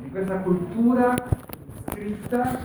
di questa cultura scritta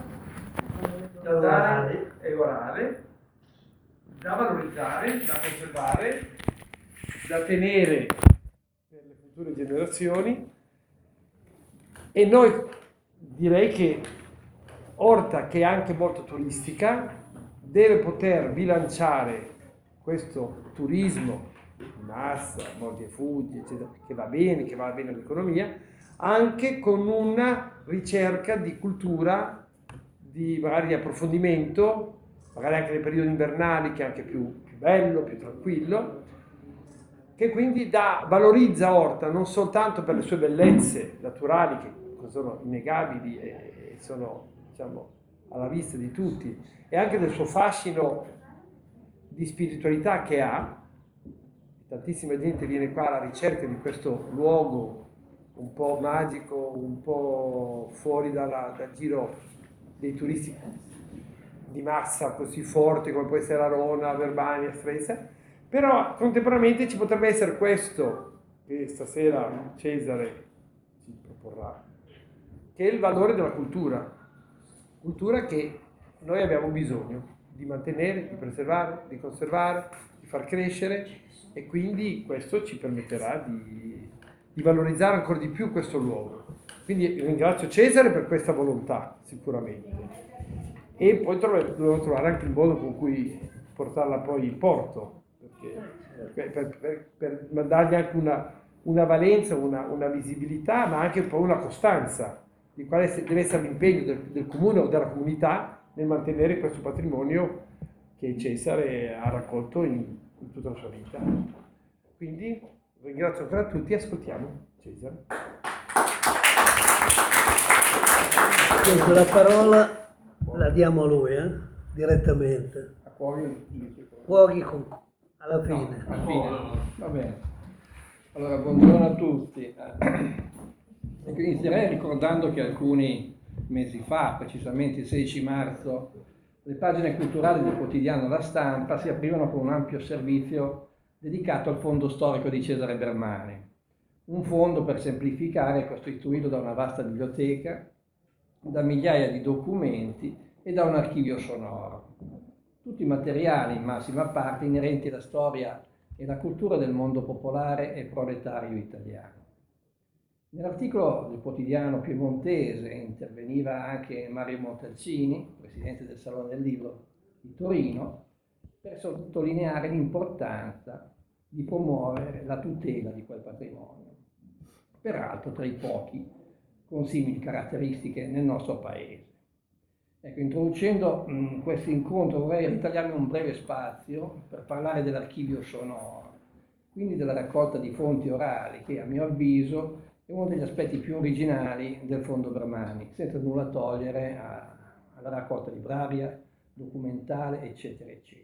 e orale, da valorizzare, da conservare, da tenere per le future generazioni. E noi direi che Orta, che è anche molto turistica, deve poter bilanciare questo turismo di massa, mordi e fuggi, eccetera, che va bene all'economia, anche con una ricerca di cultura, di magari di approfondimento, magari anche nei periodi invernali, che è anche più bello, più tranquillo, che quindi valorizza Orta non soltanto per le sue bellezze naturali, che sono innegabili e sono, diciamo, alla vista di tutti, e anche del suo fascino di spiritualità che ha. Tantissima gente viene qua alla ricerca di questo luogo un po' magico, un po' fuori dal giro dei turisti di massa così forte come può essere Arona, Verbania, Stresa, però contemporaneamente ci potrebbe essere questo che stasera Cesare ci proporrà, che è il valore della cultura che noi abbiamo bisogno di mantenere, di preservare, di conservare, di far crescere, e quindi questo ci permetterà di valorizzare ancora di più questo luogo. Quindi ringrazio Cesare per questa volontà, sicuramente, e poi dobbiamo trovare anche il modo con cui portarla poi in porto, perché per dargli anche una valenza, una visibilità, ma anche poi una costanza, di quale deve essere l'impegno del comune o della comunità nel mantenere questo patrimonio che Cesare ha raccolto in tutta la sua vita. Quindi ringrazio ancora tutti e ascoltiamo Cesare. Dunque, la parola la diamo a lui, direttamente. A cuori Alla fine. No, alla fine. Va bene. Allora, buongiorno a tutti. Inizierei ricordando che alcuni mesi fa, precisamente il 16 marzo, le pagine culturali del quotidiano La Stampa si aprivano con un ampio servizio dedicato al fondo storico di Cesare Bermani. Un fondo, per semplificare, costituito da una vasta biblioteca, da migliaia di documenti e da un archivio sonoro. Tutti materiali, in massima parte, inerenti alla storia e alla cultura del mondo popolare e proletario italiano. Nell'articolo del quotidiano piemontese interveniva anche Mario Montalcini, presidente del Salone del Libro di Torino, per sottolineare l'importanza di promuovere la tutela di quel patrimonio, peraltro tra i pochi con simili caratteristiche nel nostro paese. Ecco, introducendo questo incontro vorrei ritagliarmi un breve spazio per parlare dell'archivio sonoro, quindi della raccolta di fonti orali che, a mio avviso, è uno degli aspetti più originali del Fondo Bermani, senza nulla togliere alla raccolta libraria, documentale, eccetera, eccetera.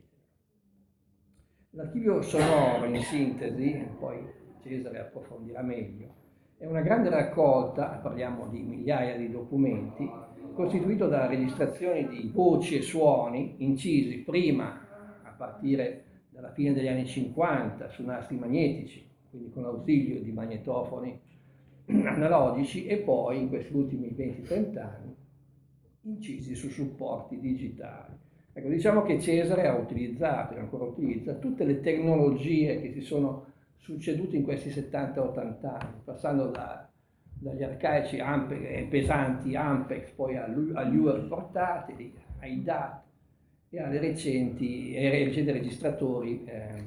L'archivio sonoro, in sintesi, poi Cesare approfondirà meglio, è una grande raccolta, parliamo di migliaia di documenti, costituito da registrazioni di voci e suoni incisi prima, a partire dalla fine degli anni 50, su nastri magnetici, quindi con l'ausilio di magnetofoni analogici, e poi in questi ultimi 20-30 anni incisi su supporti digitali. Ecco, diciamo che Cesare ha utilizzato e ancora utilizza tutte le tecnologie che si sono succedute in questi 70-80 anni, passando dagli arcaici pesanti Ampex, poi agli UR portatili, ai DAT e ai recenti registratori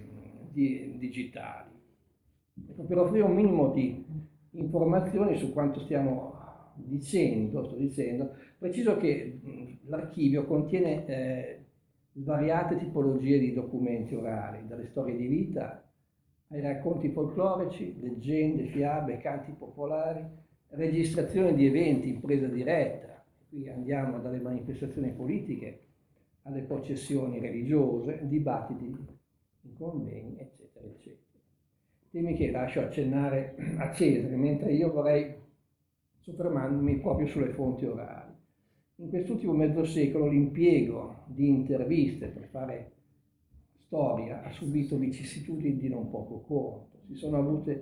digitali. Ecco, per offrire un minimo di informazioni su quanto sto dicendo, preciso che l'archivio contiene svariate tipologie di documenti orali, dalle storie di vita ai racconti folclorici, leggende, fiabe, canti popolari, registrazioni di eventi in presa diretta. Qui andiamo dalle manifestazioni politiche alle processioni religiose, dibattiti in convegni, eccetera, eccetera. Temi che lascio accennare a Cesare, mentre io vorrei soffermarmi proprio sulle fonti orali. In quest'ultimo mezzo secolo l'impiego di interviste per fare storia ha subito vicissitudini di non poco conto. Si sono avute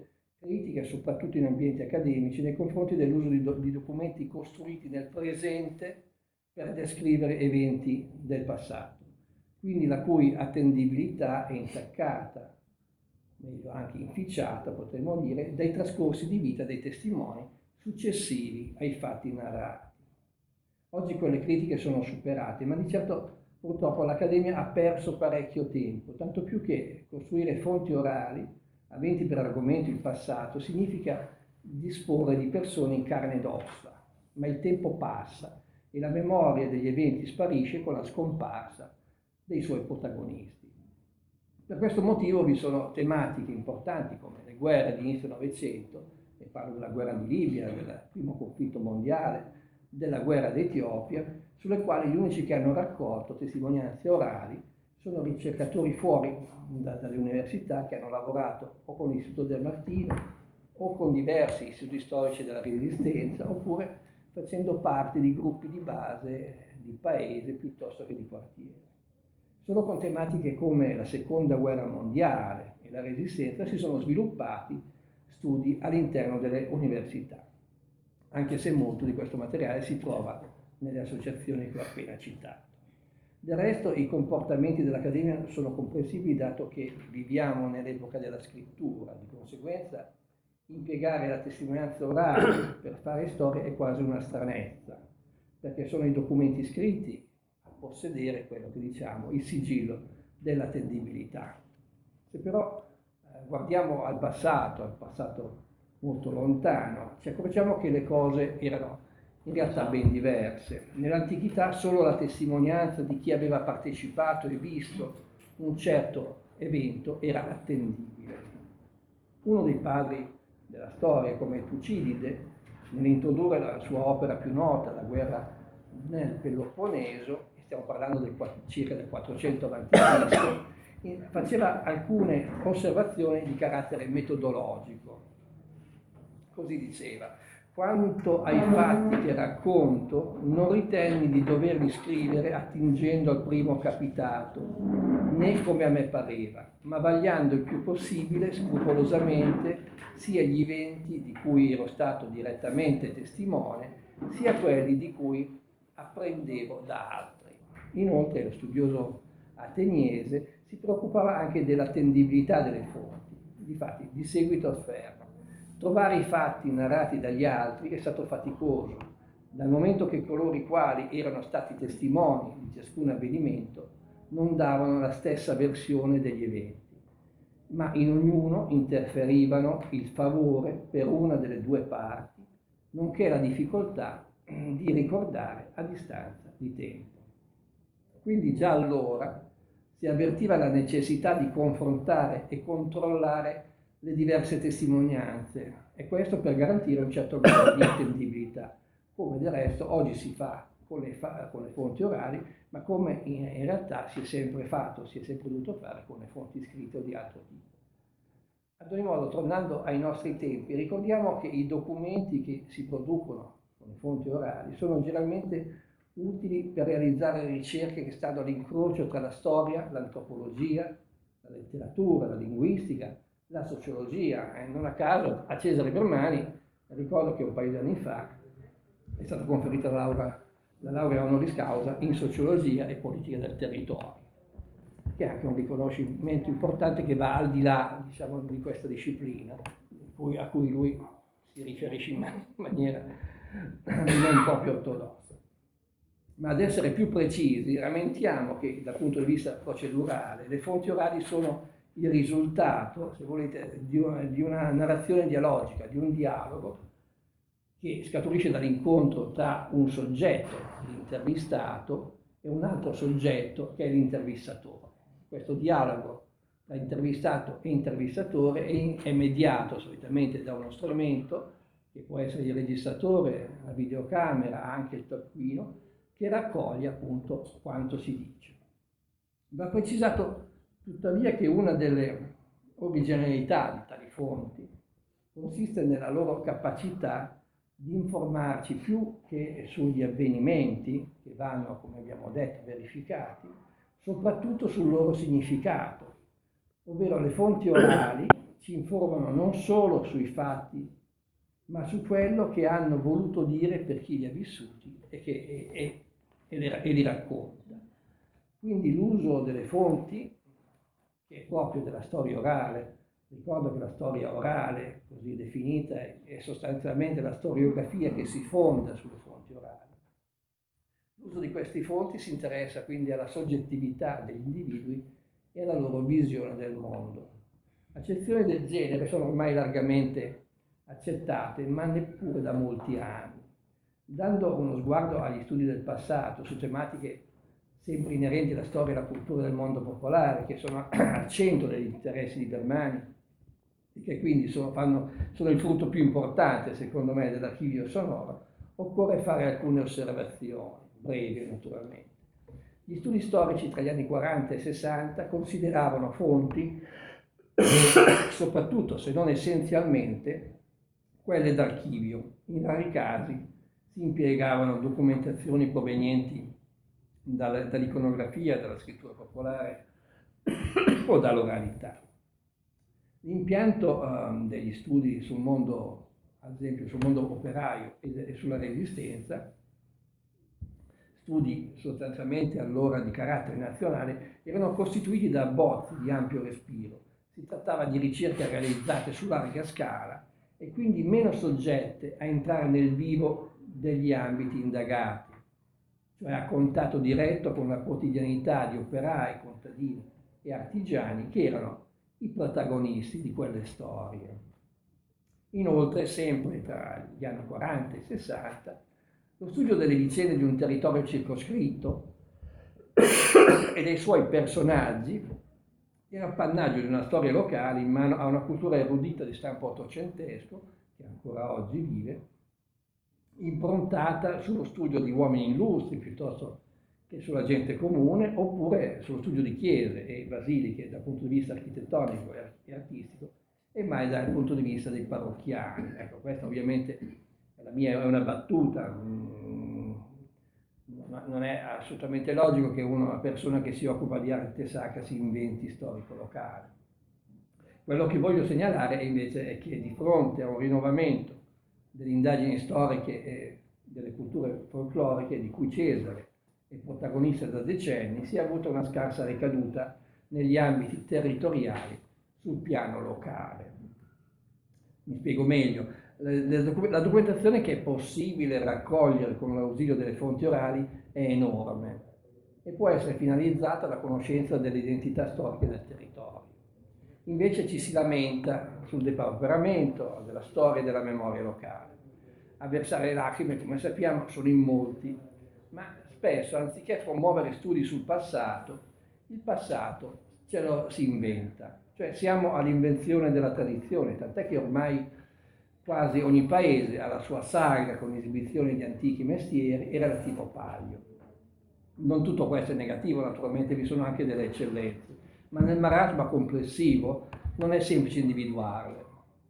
critica, soprattutto in ambienti accademici, nei confronti dell'uso di documenti costruiti nel presente per descrivere eventi del passato, quindi la cui attendibilità è intaccata, meglio anche inficiata, potremmo dire, dai trascorsi di vita dei testimoni successivi ai fatti narrati. Oggi quelle critiche sono superate, ma di certo purtroppo l'Accademia ha perso parecchio tempo, tanto più che costruire fonti orali aventi per argomento il passato significa disporre di persone in carne ed ossa, ma il tempo passa e la memoria degli eventi sparisce con la scomparsa dei suoi protagonisti. Per questo motivo vi sono tematiche importanti come le guerre di inizio Novecento, e parlo della guerra di Libia, del primo conflitto mondiale, della guerra d'Etiopia, sulle quali gli unici che hanno raccolto testimonianze orali sono ricercatori fuori dalle università che hanno lavorato o con l'Istituto del Martino o con diversi istituti storici della Resistenza, oppure facendo parte di gruppi di base di paese piuttosto che di quartiere. Solo con tematiche come la Seconda Guerra Mondiale e la Resistenza si sono sviluppati studi all'interno delle università, anche se molto di questo materiale si trova nelle associazioni che ho appena citato. Del resto i comportamenti dell'Accademia sono comprensibili dato che viviamo nell'epoca della scrittura, di conseguenza impiegare la testimonianza orale per fare storia è quasi una stranezza, perché sono i documenti scritti a possedere quello che diciamo il sigillo dell'attendibilità. Se però guardiamo al passato molto lontano, ci accorgiamo che le cose erano in realtà ben diverse. Nell'antichità solo la testimonianza di chi aveva partecipato e visto un certo evento era attendibile. Uno dei padri della storia, come Tucidide, nell'introdurre la sua opera più nota, La guerra nel Peloponneso, stiamo parlando circa del 400 a.C., faceva alcune osservazioni di carattere metodologico. Così diceva: quanto ai fatti che racconto, non ritenni di doverli scrivere attingendo al primo capitato, né come a me pareva, ma vagliando il più possibile, scrupolosamente, sia gli eventi di cui ero stato direttamente testimone, sia quelli di cui apprendevo da altri. Inoltre, lo studioso ateniese si preoccupava anche dell'attendibilità delle fonti. Difatti, di seguito afferma: trovare i fatti narrati dagli altri è stato faticoso, dal momento che coloro i quali erano stati testimoni di ciascun avvenimento non davano la stessa versione degli eventi, ma in ognuno interferivano il favore per una delle due parti, nonché la difficoltà di ricordare a distanza di tempo. Quindi già allora si avvertiva la necessità di confrontare e controllare le diverse testimonianze, e questo per garantire un certo grado di attendibilità, come del resto oggi si fa con le fonti orali, ma come in realtà si è sempre fatto, si è sempre dovuto fare con le fonti scritte o di altro tipo. Ad ogni modo, tornando ai nostri tempi, ricordiamo che i documenti che si producono con le fonti orali sono generalmente utili per realizzare ricerche che stanno all'incrocio tra la storia, l'antropologia, la letteratura, la linguistica, la sociologia. Non a caso a Cesare Grimani, ricordo che un paio di anni fa è stata conferita la laurea honoris causa in sociologia e politica del territorio, che è anche un riconoscimento importante che va al di là, diciamo, di questa disciplina, a cui lui si riferisce in maniera non proprio ortodossa. Ma ad essere più precisi, rammentiamo che dal punto di vista procedurale le fonti orali sono il risultato, se volete, di una narrazione dialogica, di un dialogo che scaturisce dall'incontro tra un soggetto, l'intervistato, e un altro soggetto che è l'intervistatore. Questo dialogo tra intervistato e intervistatore è mediato solitamente da uno strumento, che può essere il registratore, la videocamera, anche il taccuino, che raccoglie appunto quanto si dice. Va precisato tuttavia che una delle originalità di tali fonti consiste nella loro capacità di informarci più che sugli avvenimenti, che vanno, come abbiamo detto, verificati, soprattutto sul loro significato, ovvero le fonti orali ci informano non solo sui fatti, ma su quello che hanno voluto dire per chi li ha vissuti e li racconta. Quindi l'uso delle fonti, che è proprio della storia orale. Ricordo che la storia orale, così definita, è sostanzialmente la storiografia che si fonda sulle fonti orali. L'uso di queste fonti si interessa quindi alla soggettività degli individui e alla loro visione del mondo. Accezioni del genere sono ormai largamente accettate, ma neppure da molti anni. Dando uno sguardo agli studi del passato su tematiche sempre inerenti alla storia e alla cultura del mondo popolare, che sono al centro degli interessi di Bermani, e che quindi sono il frutto più importante, secondo me, dell'archivio sonoro, occorre fare alcune osservazioni, brevi naturalmente. Gli studi storici tra gli anni 40 e 60 consideravano fonti, soprattutto se non essenzialmente, quelle d'archivio. In rari casi si impiegavano documentazioni provenienti dall'iconografia, dalla scrittura popolare o dall'oralità. L'impianto degli studi sul mondo, ad esempio sul mondo operaio e sulla resistenza, studi sostanzialmente allora di carattere nazionale, erano costituiti da abbozzi di ampio respiro. Si trattava di ricerche realizzate su larga scala e quindi meno soggette a entrare nel vivo degli ambiti indagati, cioè a contatto diretto con la quotidianità di operai, contadini e artigiani che erano i protagonisti di quelle storie. Inoltre, sempre tra gli anni 40 e 60, lo studio delle vicende di un territorio circoscritto e dei suoi personaggi era appannaggio di una storia locale in mano a una cultura erudita di stampo ottocentesco, che ancora oggi vive, improntata sullo studio di uomini illustri piuttosto che sulla gente comune, oppure sullo studio di chiese e basiliche dal punto di vista architettonico e artistico, e mai dal punto di vista dei parrocchiani. Ecco, questa ovviamente è una battuta, non è assolutamente logico che una persona che si occupa di arte sacra si inventi storico locale. Quello che voglio segnalare invece è che di fronte a un rinnovamento delle indagini storiche e delle culture folcloriche di cui Cesare è protagonista da decenni, si è avuta una scarsa ricaduta negli ambiti territoriali sul piano locale. Mi spiego meglio. La documentazione che è possibile raccogliere con l'ausilio delle fonti orali è enorme e può essere finalizzata alla conoscenza delle identità storiche del territorio. Invece ci si lamenta sul depauperamento della storia e della memoria locale. A versare le lacrime, come sappiamo, sono in molti, ma spesso, anziché promuovere studi sul passato, il passato ce lo si inventa. Cioè siamo all'invenzione della tradizione, tant'è che ormai quasi ogni paese ha la sua saga con esibizioni di antichi mestieri e relativo paglio. Non tutto questo è negativo, naturalmente vi sono anche delle eccellenze, ma nel marasma complessivo non è semplice individuarle.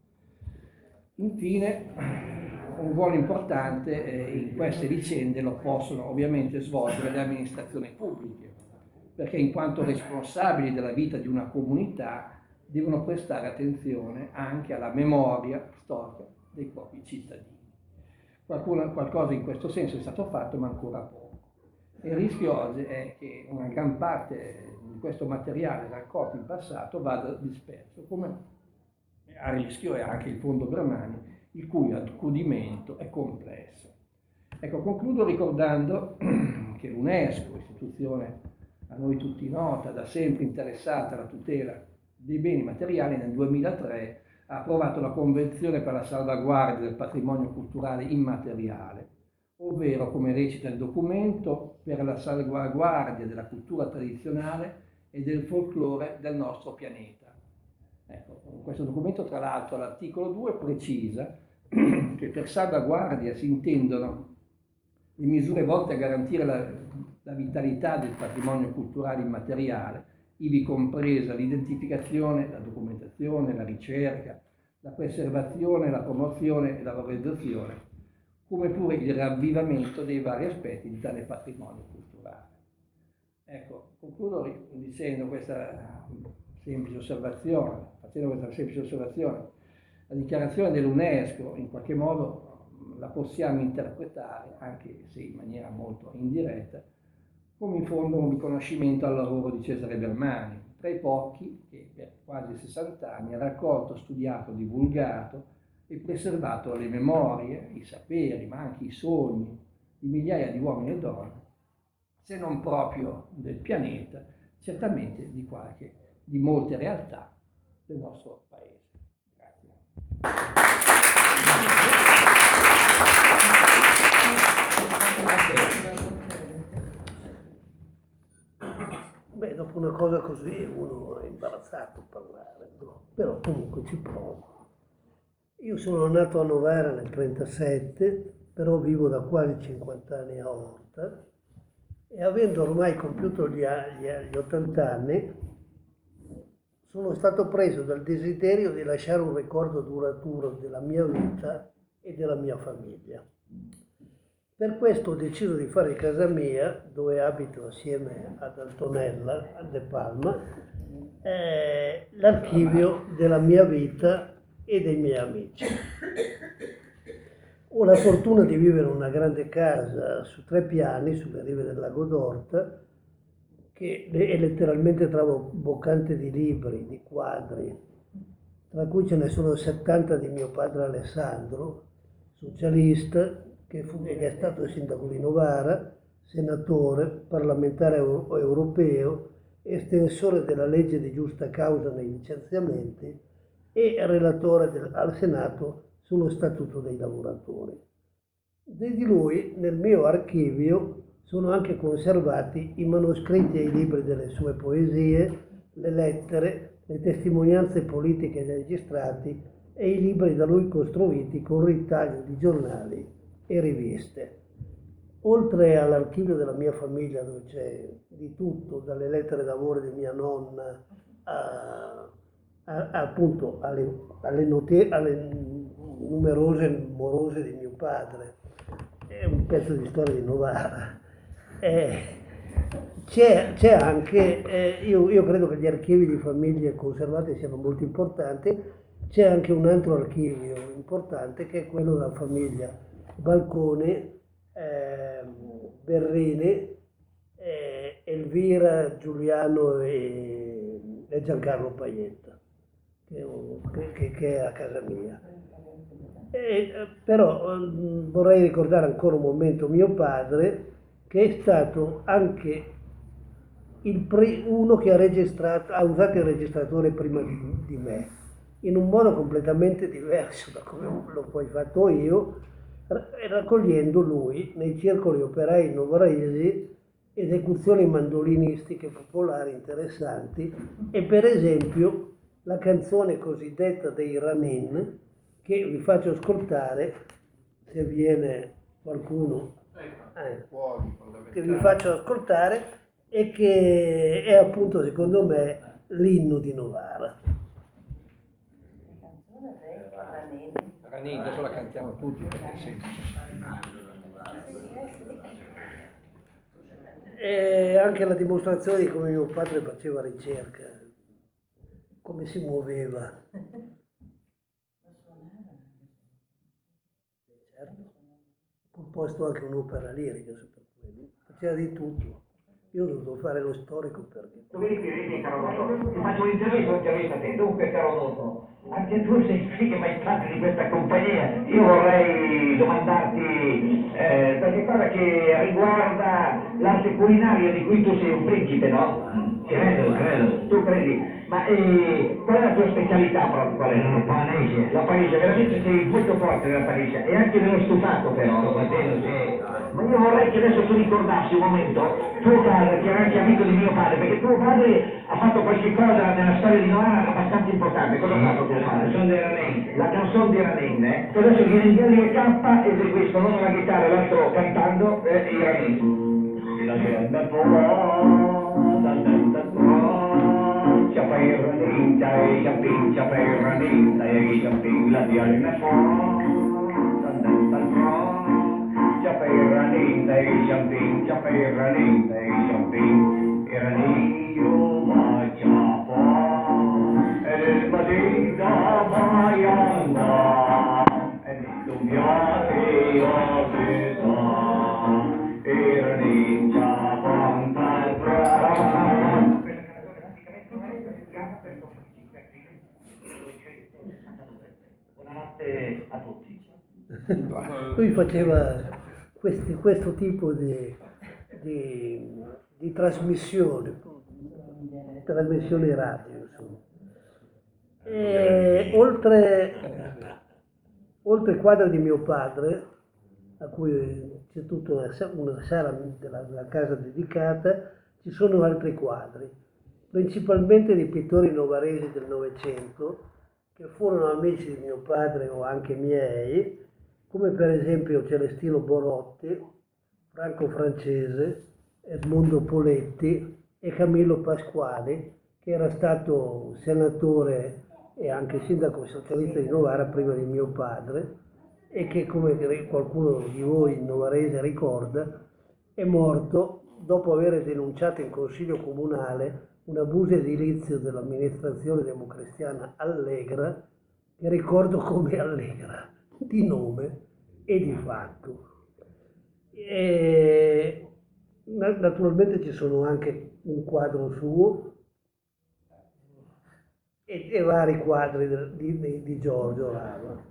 Infine, un ruolo importante in queste vicende lo possono ovviamente svolgere le amministrazioni pubbliche, perché in quanto responsabili della vita di una comunità devono prestare attenzione anche alla memoria storica dei propri cittadini. Qualcosa in questo senso è stato fatto, ma ancora poco. E il rischio oggi è che una gran parte di questo materiale raccolto in passato vada disperso, come a rischio è anche il Fondo Bermani, il cui accudimento è complesso. Ecco, concludo ricordando che l'UNESCO, istituzione a noi tutti nota, da sempre interessata alla tutela dei beni materiali, nel 2003 ha approvato la Convenzione per la salvaguardia del patrimonio culturale immateriale, ovvero, come recita il documento, per la salvaguardia della cultura tradizionale e del folklore del nostro pianeta. Ecco, questo documento, tra l'altro, all'articolo 2 precisa che per salvaguardia si intendono le misure volte a garantire la vitalità del patrimonio culturale immateriale, ivi compresa l'identificazione, la documentazione, la ricerca, la preservazione, la promozione e la valorizzazione, come pure il ravvivamento dei vari aspetti di tale patrimonio culturale. Ecco, concludo dicendo questa semplice osservazione, facendo questa semplice osservazione, la dichiarazione dell'UNESCO in qualche modo la possiamo interpretare, anche se in maniera molto indiretta, come in fondo un riconoscimento al lavoro di Cesare Bermani, tra i pochi che per quasi 60 anni ha raccolto, studiato, divulgato e preservato le memorie, i saperi, ma anche i sogni di migliaia di uomini e donne, se non proprio del pianeta, certamente di molte realtà del nostro paese. Beh, dopo una cosa così uno è imbarazzato a parlare, no? Però comunque ci provo. Io sono nato a Novara nel 1937, però vivo da quasi 50 anni a Orta e avendo ormai compiuto gli 80 anni, sono stato preso dal desiderio di lasciare un ricordo duraturo della mia vita e della mia famiglia. Per questo ho deciso di fare casa mia, dove abito assieme ad Antonella, a De Palma, l'archivio della mia vita e dei miei amici. Ho la fortuna di vivere in una grande casa su 3 piani, sulle rive del lago d'Orta, che è letteralmente traboccante di libri, di quadri, tra cui ce ne sono 70 di mio padre Alessandro, socialista, che è stato sindaco di Novara, senatore, parlamentare europeo, estensore della legge di giusta causa nei licenziamenti e relatore al Senato sullo Statuto dei lavoratori. Di lui, nel mio archivio, sono anche conservati i manoscritti e i libri delle sue poesie, le lettere, le testimonianze politiche registrati e i libri da lui costruiti con ritaglio di giornali e riviste. Oltre all'archivio della mia famiglia, dove c'è di tutto, dalle lettere d'amore di mia nonna appunto alle numerose morose di mio padre, è un pezzo di storia di Novara. C'è anche, io credo che gli archivi di famiglie conservati siano molto importanti, c'è anche un altro archivio importante che è quello della famiglia Balcone, Berrini, Elvira, Giuliano e Giancarlo Paietta, che è a casa mia. Però vorrei ricordare ancora un momento mio padre, che è stato anche uno che ha usato il registratore prima di me, in un modo completamente diverso da come l'ho poi fatto io, raccogliendo lui nei circoli operai novaresi esecuzioni mandolinistiche popolari interessanti e per esempio la canzone cosiddetta dei Ranin, che vi faccio ascoltare, se viene qualcuno, che vi faccio ascoltare e che è appunto secondo me l'inno di Novara. Ranin, adesso la cantiamo tutti perché sì. E anche la dimostrazione di come mio padre faceva ricerca, come si muoveva. Certo, ho composto anche un'opera lirica su per quello, faceva di tutto. Io ho dovuto fare lo storico perché... Vedi, caro Noto, ti faccio un'intervista a te. Dunque, caro Noto, anche tu sei qui che fai parte di questa compagnia. Io vorrei domandarti qualche cosa che riguarda l'arte culinaria di cui tu sei un principe, no? Credo. Tu credi? Ma qual è la tua specialità proprio? Qual è? La panesia. La panesia, veramente sei molto forte nella panesia. E anche nello stufato però. Ma io vorrei che adesso tu ricordassi un momento tuo padre, che era anche amico di mio padre, perché tuo padre ha fatto qualche cosa nella storia di Novara abbastanza importante. Cosa ha fatto tuo padre? La canzone di Ranin, che adesso viene in Galli e K eseguiscono uno la chitarra e l'altro cantando i Ranin. Lui faceva questo tipo di trasmissioni radio, insomma. E oltre ai quadri di mio padre, a cui c'è tutta una sala della casa dedicata, ci sono altri quadri, principalmente di pittori novaresi del Novecento, che furono amici di mio padre o anche miei, come per esempio Celestino Borotti, Franco Francese, Edmondo Poletti e Camillo Pasquali, che era stato senatore e anche sindaco socialista di Novara prima di mio padre e che, come qualcuno di voi novarese ricorda, è morto dopo aver denunciato in consiglio comunale un abuso edilizio dell'amministrazione democristiana Allegra, che ricordo come Allegra, di nome e di fatto. E naturalmente ci sono anche un quadro suo e vari quadri di Giorgio Rava.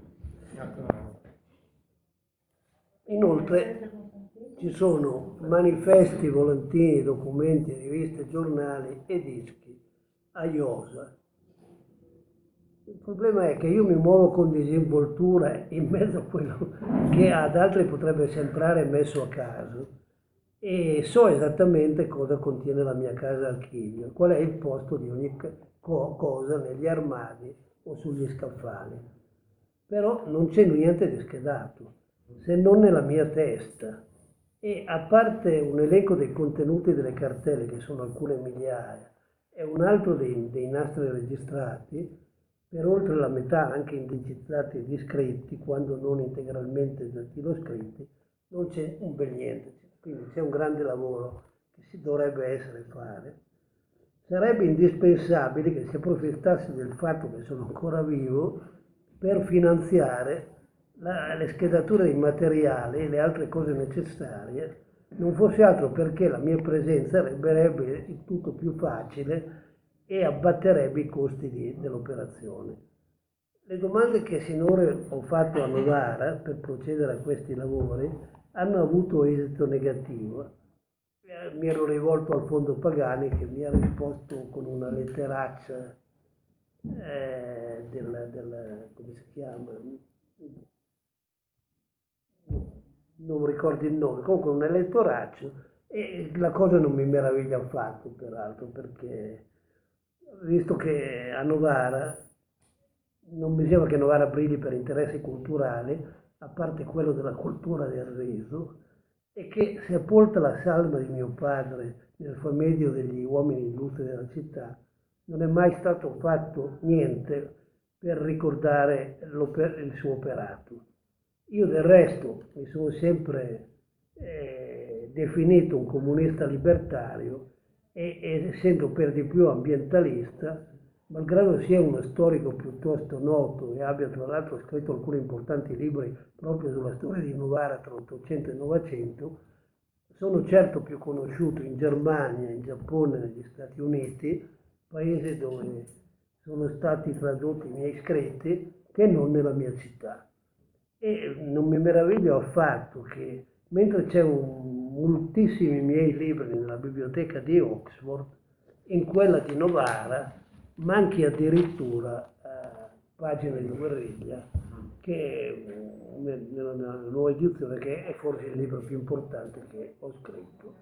Inoltre ci sono manifesti, volantini, documenti, riviste, giornali e dischi a Iosa. Il problema è che io mi muovo con disinvoltura in mezzo a quello che ad altri potrebbe sembrare messo a caso e so esattamente cosa contiene la mia casa archivio, qual è il posto di ogni cosa negli armadi o sugli scaffali. Però non c'è niente di schedato, se non nella mia testa. E a parte un elenco dei contenuti delle cartelle, che sono alcune migliaia, e un altro dei nastri registrati, per oltre la metà anche indicizzati e iscritti, quando non integralmente dattiloscritti, non c'è un bel niente. Quindi c'è un grande lavoro che si dovrebbe essere fare. Sarebbe indispensabile che si approfittasse del fatto che sono ancora vivo per finanziare le schedature dei materiali e le altre cose necessarie, non fosse altro perché la mia presenza renderebbe il tutto più facile e abbatterebbe i costi dell'operazione. Le domande che sinora ho fatto a Novara per procedere a questi lavori hanno avuto esito negativo. Mi ero rivolto al Fondo Pagani che mi ha risposto con una letteraccia come si chiama? Non ricordo il nome, comunque un elettoraccio, e la cosa non mi meraviglia affatto, peraltro, perché visto che a Novara non mi sembra che Novara brilli per interessi culturali, a parte quello della cultura del riso, e che sepolta la salma di mio padre nel famedio degli uomini illustri della città, non è mai stato fatto niente per ricordare il suo operato. Io del resto mi sono sempre definito un comunista libertario e essendo per di più ambientalista, malgrado sia uno storico piuttosto noto e abbia tra l'altro scritto alcuni importanti libri proprio sulla storia di Novara tra 800 e 900, sono certo più conosciuto in Germania, in Giappone, negli Stati Uniti, paesi dove sono stati tradotti i miei scritti, che non nella mia città. E non mi meraviglio affatto che, mentre c'è moltissimi miei libri nella biblioteca di Oxford, in quella di Novara manchi addirittura pagine di guerriglia, che nella nuova edizione, che è forse il libro più importante che ho scritto.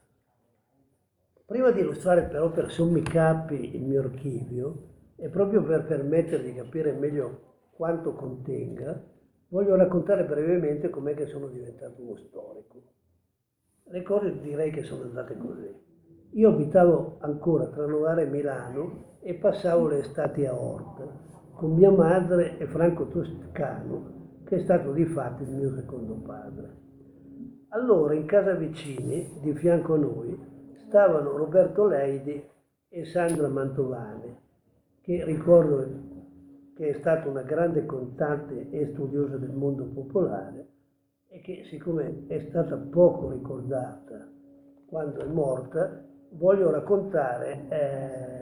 Prima di illustrare però per sommi capi il mio archivio, e proprio per permettere di capire meglio quanto contenga, voglio raccontare brevemente com'è che sono diventato uno storico. Le cose direi che sono andate così. Io abitavo ancora tra Novara e Milano e passavo le estati a Orta con mia madre e Franco Toscano, che è stato di fatto il mio secondo padre. Allora in casa vicini, di fianco a noi, stavano Roberto Leidi e Sandra Mantovani, che ricordo che è stata una grande contante e studiosa del mondo popolare e che, siccome è stata poco ricordata quando è morta, voglio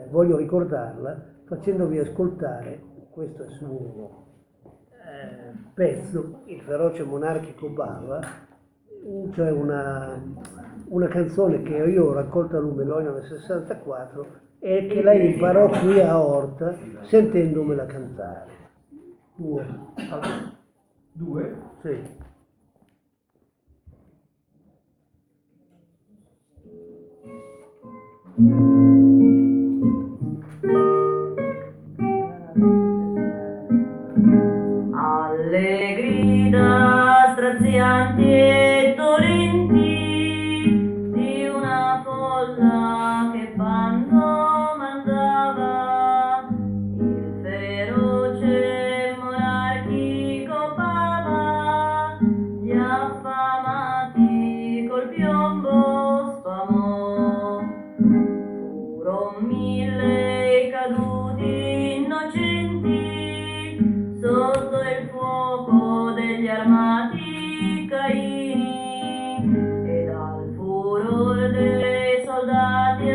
ricordarla facendovi ascoltare questo suo pezzo, Il feroce monarchico Bava, cioè una canzone che io ho raccolto a Lumelogna nel 64 e che lei imparò qui a Orta sentendomela cantare. Due? Sì. Alle grida strazianti e dolenti di una folla che bando mandava, il feroce monarchico Bava gli affamati col piombo sfamò. Furon 1000 i caduti innocenti sotto il fuoco degli armati caini, e dal furor dei soldati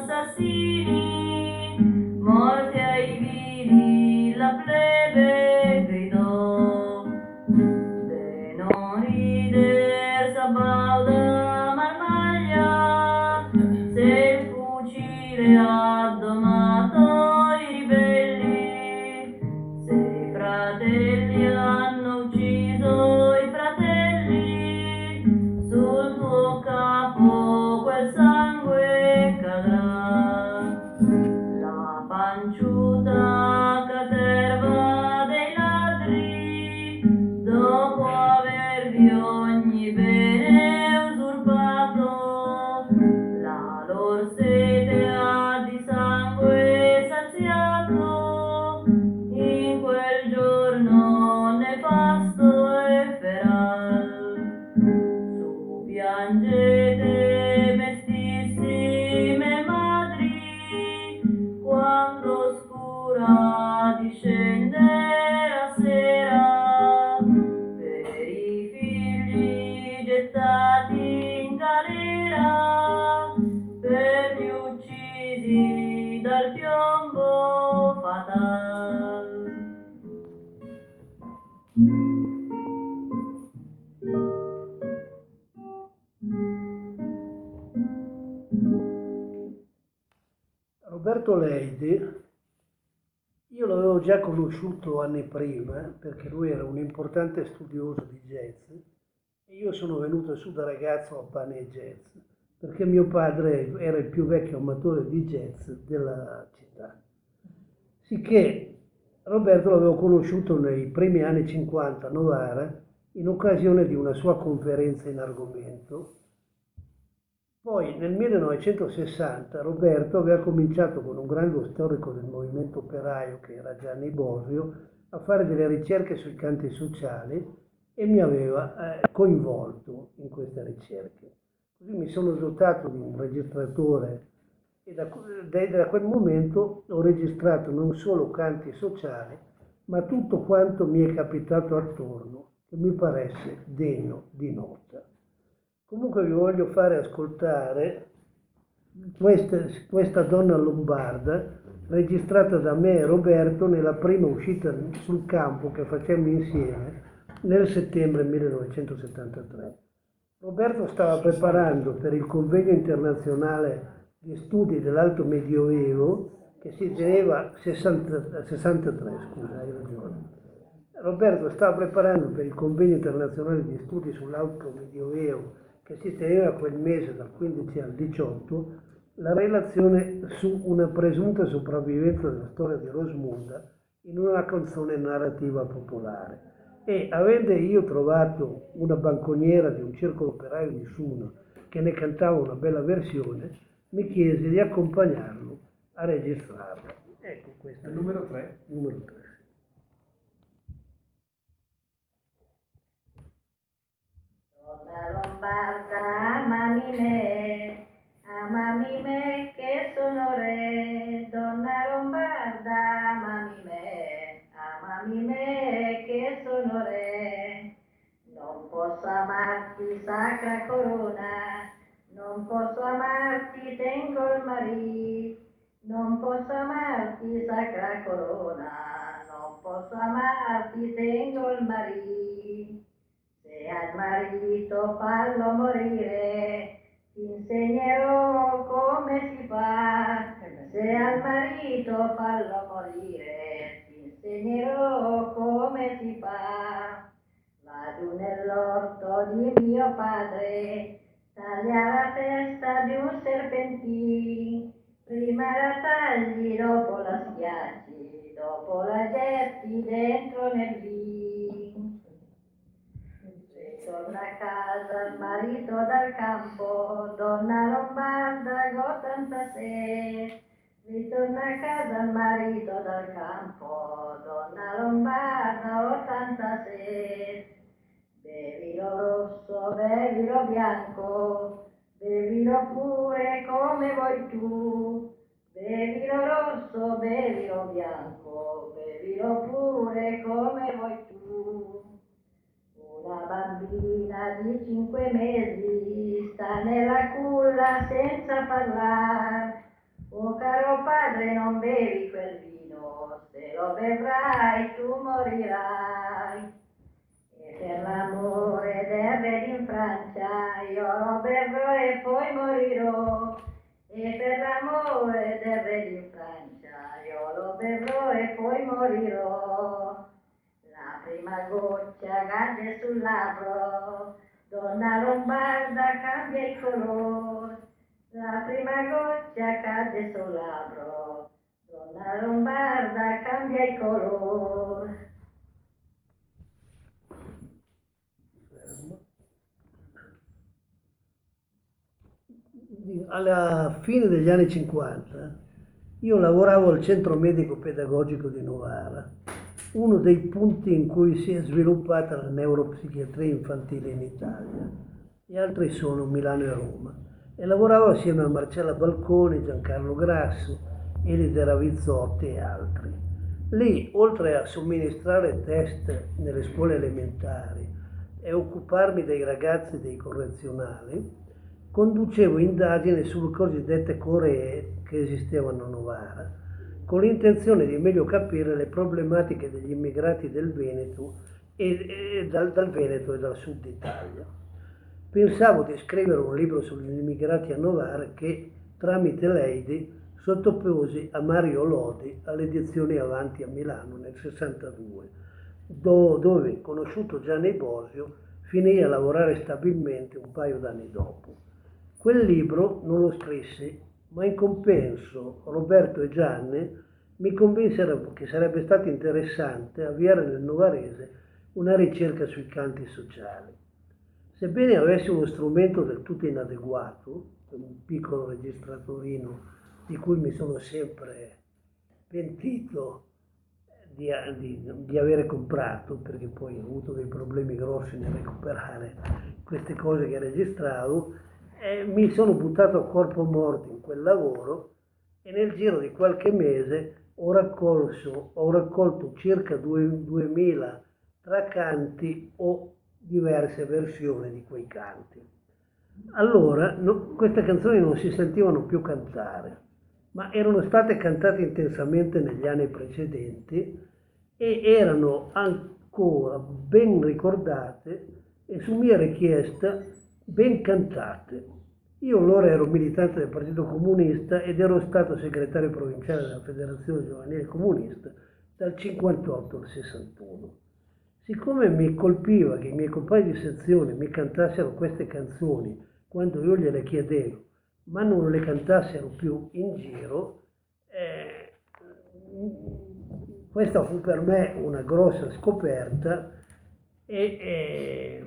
assassini, morte ai vili la plebe gridò. De non rider Sabauda Marmaglia, se il fucile ha domato i ribelli, se i fratelli hanno ucciso i fratelli, sul tuo capo quel sangue cadrà. La panciuta caterva dei ladri, dopo avervi ogni bene usurpato, la lor sete ha di sangue saziato, in quel giorno nefasto e feral. Su piangete mestissime madri, quando scura discende la sera, per i figli gettati in galera, per gli uccisi dal piombo fatal. Roberto Leidi, io l'avevo già conosciuto anni prima perché lui era un importante studioso di jazz e io sono venuto su da ragazzo a Pane e Jazz perché mio padre era il più vecchio amatore di jazz della città. Sicché Roberto l'avevo conosciuto nei primi anni 50 a Novara in occasione di una sua conferenza in argomento. Poi nel 1960 Roberto aveva cominciato con un grande storico del movimento operaio che era Gianni Bosio a fare delle ricerche sui canti sociali e mi aveva coinvolto in queste ricerche. Così mi sono dotato di un registratore e da quel momento ho registrato non solo canti sociali ma tutto quanto mi è capitato attorno che mi paresse degno di nota. Comunque vi voglio fare ascoltare questa donna lombarda registrata da me e Roberto nella prima uscita sul campo che facemmo insieme nel settembre 1973. Roberto stava preparando per il convegno internazionale di studi dell'Alto Medioevo che si teneva 63, scusa, hai ragione. Roberto stava preparando per il convegno internazionale di studi sull'Alto Medioevo che si teneva quel mese dal 15 al 18, la relazione su una presunta sopravvivenza della storia di Rosmunda in una canzone narrativa popolare. E avendo io trovato una banconiera di un circolo operaio di Suno che ne cantava una bella versione, mi chiese di accompagnarlo a registrarla. Ecco questo. Il numero 3. Numero 3. Donna lombarda, amami me che sono re. Donna lombarda, amami me che sono re. Non posso amarti sacra corona, non posso amarti tengo il marito, non posso amarti sacra corona, non posso amarti, tengo il marito. Se al marito fallo morire, ti insegnerò come si fa. Se al marito fallo morire, ti insegnerò come si fa. Vado nell'orto di mio padre, taglia la testa di un serpentino. Prima la tagli, dopo la schiacci, dopo la getti dentro nel vino. Torna a casa il marito dal campo, donna lombarda, g'86. Ritorna a casa il marito dal campo, donna lombarda, 86. Bevilo rosso, bevilo bianco, bevilo pure come vuoi tu. Bevilo rosso, bevilo bianco, bevilo pure come vuoi tu. Una bambina di 5 mesi sta nella culla senza parlare. Oh caro padre, non bevi quel vino, se lo bevrai tu morirai. E per l'amore del re in Francia io lo berrò e poi morirò. E per l'amore del re in Francia io lo berrò e poi morirò. La prima goccia cade sul labbro, donna lombarda cambia il colore. La prima goccia cade sul labbro, donna lombarda cambia il colore. Alla fine degli anni 50 io lavoravo al centro medico pedagogico di Novara, uno dei punti in cui si è sviluppata la neuropsichiatria infantile in Italia. Gli altri sono Milano e Roma. E lavoravo assieme a Marcella Balconi, Giancarlo Grasso, Elide Ravizzotti e altri. Lì, oltre a somministrare test nelle scuole elementari e occuparmi dei ragazzi dei correzionali, conducevo indagini sulle cosiddette coree che esistevano a Novara, con l'intenzione di meglio capire le problematiche degli immigrati del Veneto e dal Veneto e dal sud Italia. Pensavo di scrivere un libro sugli immigrati a Novara che, tramite l'Eidi, sottoposi a Mario Lodi alle edizioni Avanti a Milano nel 62, dove, conosciuto Gianni Bosio, finì a lavorare stabilmente un paio d'anni dopo. Quel libro non lo scrissi, ma in compenso Roberto e Gianni mi convinsero che sarebbe stato interessante avviare nel novarese una ricerca sui canti sociali. Sebbene avessi uno strumento del tutto inadeguato, un piccolo registratorino di cui mi sono sempre pentito di avere comprato, perché poi ho avuto dei problemi grossi nel recuperare queste cose che registravo, mi sono buttato a corpo morto in quel lavoro e nel giro di qualche mese ho raccolto circa 2000 tra canti o diverse versioni di quei canti. Allora, queste canzoni non si sentivano più cantare, ma erano state cantate intensamente negli anni precedenti e erano ancora ben ricordate e su mia richiesta ben cantate. Io allora ero militante del Partito Comunista ed ero stato segretario provinciale della Federazione Giovanile Comunista dal 58 al 61. Siccome mi colpiva che i miei compagni di sezione mi cantassero queste canzoni quando io gliele chiedevo, ma non le cantassero più in giro, questa fu per me una grossa scoperta e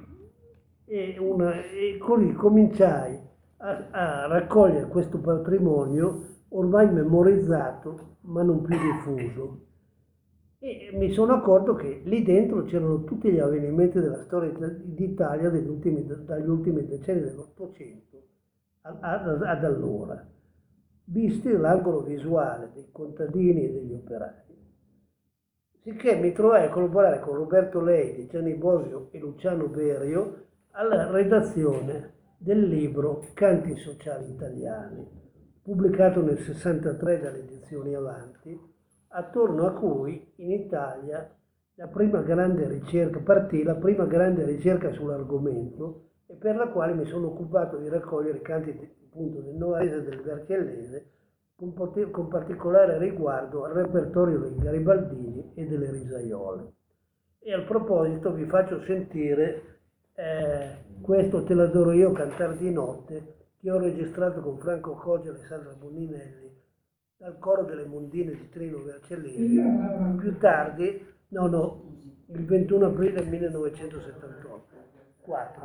così cominciai a raccogliere questo patrimonio ormai memorizzato ma non più diffuso. E mi sono accorto che lì dentro c'erano tutti gli avvenimenti della storia d'Italia dagli ultimi decenni dell'Ottocento ad allora, visti dall'angolo visuale dei contadini e degli operai. Sicché mi trovai a collaborare con Roberto Leidi, Gianni Bosio e Luciano Berio alla redazione del libro Canti sociali italiani, pubblicato nel 63 dalle edizioni Avanti, attorno a cui in Italia la prima grande ricerca sull'argomento, e per la quale mi sono occupato di raccogliere i canti appunto del Novarese e del Vercellese, con particolare riguardo al repertorio dei garibaldini e delle risaiole. E al proposito vi faccio sentire questo Te l'adoro io, Cantare di notte, che ho registrato con Franco Coggi e Alessandra Boninelli dal coro delle Mondine di Trino Vercellesi, più tardi, il 21 aprile 1978. 4.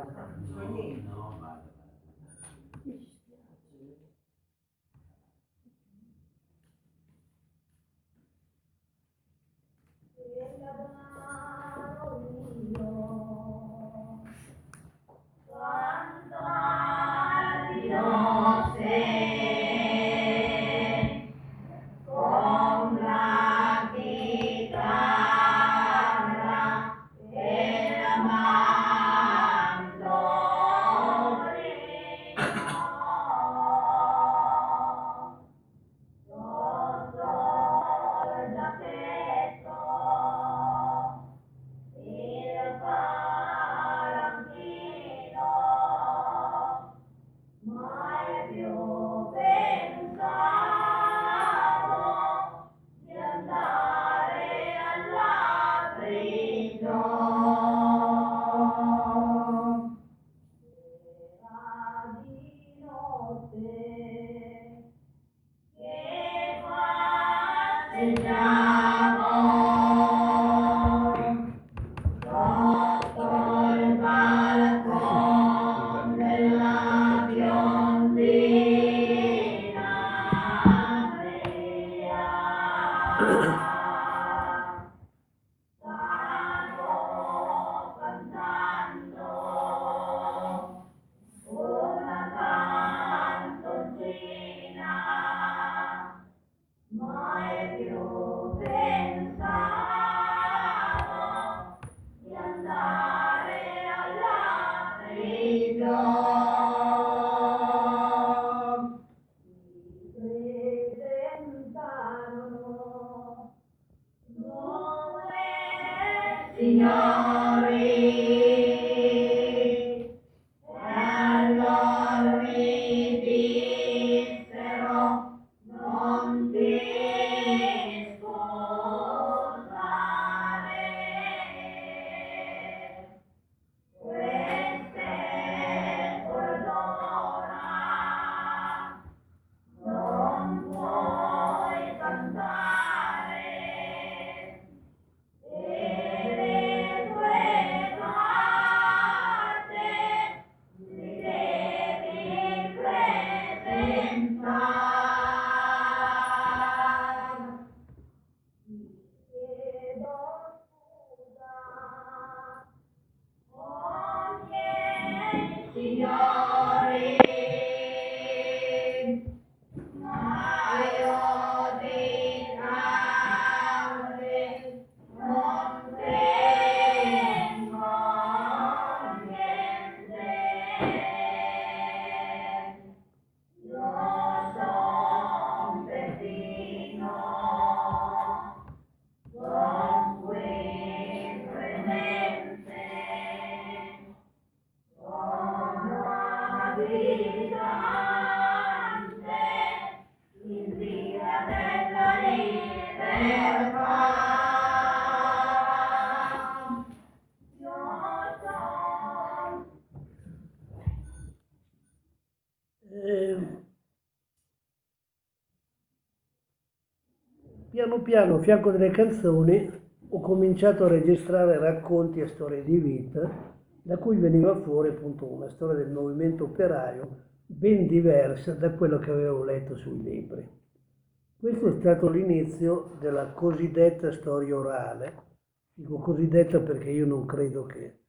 Piano piano, a fianco delle canzoni, ho cominciato a registrare racconti e storie di vita, da cui veniva fuori appunto una storia del movimento operaio ben diversa da quello che avevo letto sui libri. Questo è stato l'inizio della cosiddetta storia orale. Dico cosiddetta perché io non credo che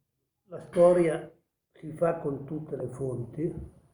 la storia si fa con tutte le fonti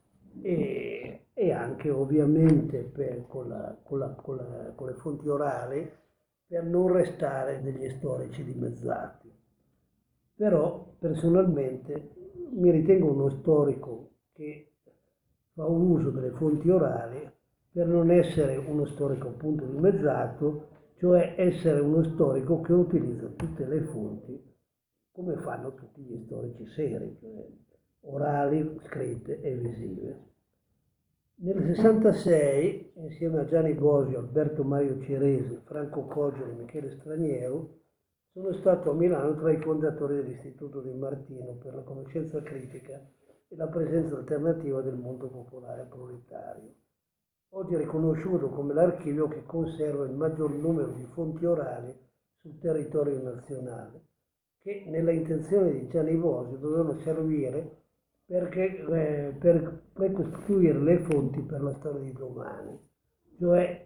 e anche ovviamente con le fonti orali, per non restare degli storici dimezzati. Però personalmente mi ritengo uno storico che fa uso delle fonti orali per non essere uno storico appunto dimezzato, cioè essere uno storico che utilizza tutte le fonti come fanno tutti gli storici seri, cioè orali, scritte e visive. Nel 66, insieme a Gianni Bosio, Alberto Mario Ciresi, Franco Coggio e Michele Straniero, sono stato a Milano tra i fondatori dell'Istituto di Martino per la conoscenza critica e la presenza alternativa del mondo popolare proletario. Oggi è riconosciuto come l'archivio che conserva il maggior numero di fonti orali sul territorio nazionale, che nella intenzione di Gianni Bosio dovevano servire per precostituire le fonti per la storia di domani. Cioè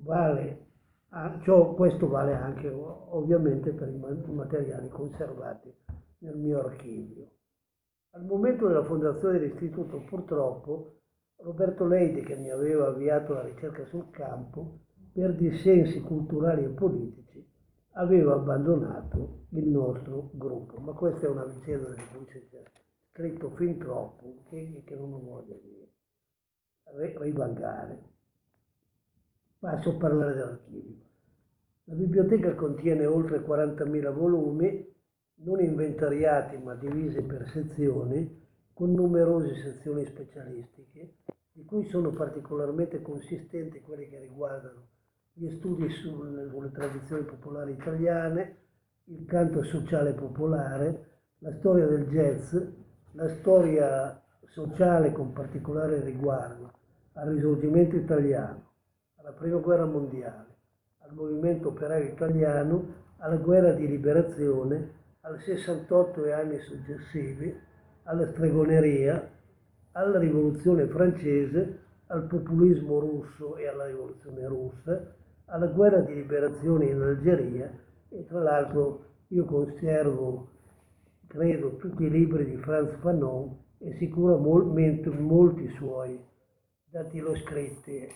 questo vale anche ovviamente per i materiali conservati nel mio archivio. Al momento della fondazione dell'istituto, purtroppo, Roberto Leidi, che mi aveva avviato alla ricerca sul campo, per dissensi culturali e politici, aveva abbandonato il nostro gruppo. Ma questa è una vicenda di cui c'è scritto fin troppo, che non ho voglia di rivangare. Passo a parlare dell'archivio. La biblioteca contiene oltre 40.000 volumi, non inventariati ma divisi per sezioni, con numerose sezioni specialistiche, di cui sono particolarmente consistenti quelli che riguardano gli studi sulle tradizioni popolari italiane, il canto sociale popolare, la storia del jazz, la storia sociale con particolare riguardo al Risorgimento italiano, alla Prima Guerra Mondiale, al movimento operaio italiano, alla guerra di liberazione, al 68 e anni successivi, alla stregoneria, alla rivoluzione francese, al populismo russo e alla rivoluzione russa, alla guerra di liberazione in Algeria e tra l'altro io conservo, credo, tutti i libri di Frantz Fanon e sicuramente molti suoi dattiloscritti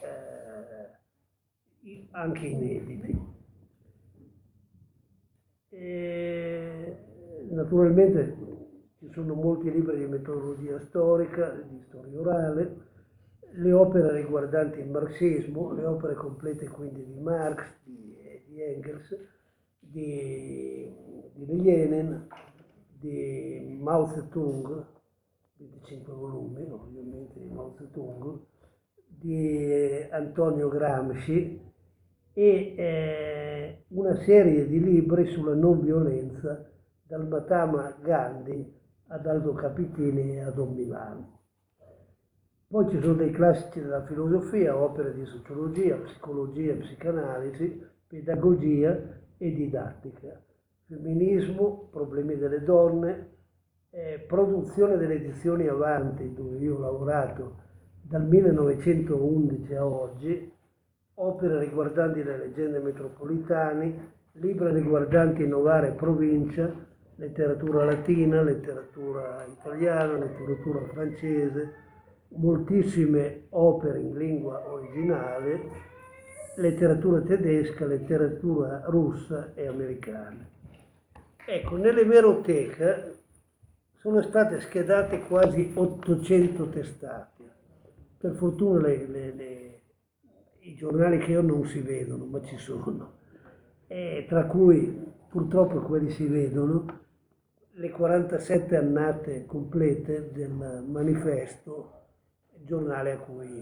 anche inediti. Naturalmente ci sono molti libri di metodologia storica, di storia orale, le opere riguardanti il marxismo, le opere complete quindi di Marx, di Engels, di Lenin, di Mao Zedong, 25 volumi ovviamente di Mao Zedong, di Antonio Gramsci e una serie di libri sulla non violenza dal Mahatma Gandhi ad Aldo Capitini e a Don Milano. Poi ci sono dei classici della filosofia, opere di sociologia, psicologia, psicanalisi, pedagogia e didattica, femminismo, problemi delle donne, produzione delle edizioni Avanti, dove io ho lavorato dal 1911 a oggi, opere riguardanti le leggende metropolitane, libri riguardanti Novara e provincia, letteratura latina, letteratura italiana, letteratura francese, moltissime opere in lingua originale, letteratura tedesca, letteratura russa e americana. Ecco, nell'emeroteca sono state schedate quasi 800 testate. Per fortuna i giornali che ho non si vedono, ma ci sono. Tra cui purtroppo quelli si vedono, le 47 annate complete del manifesto, giornale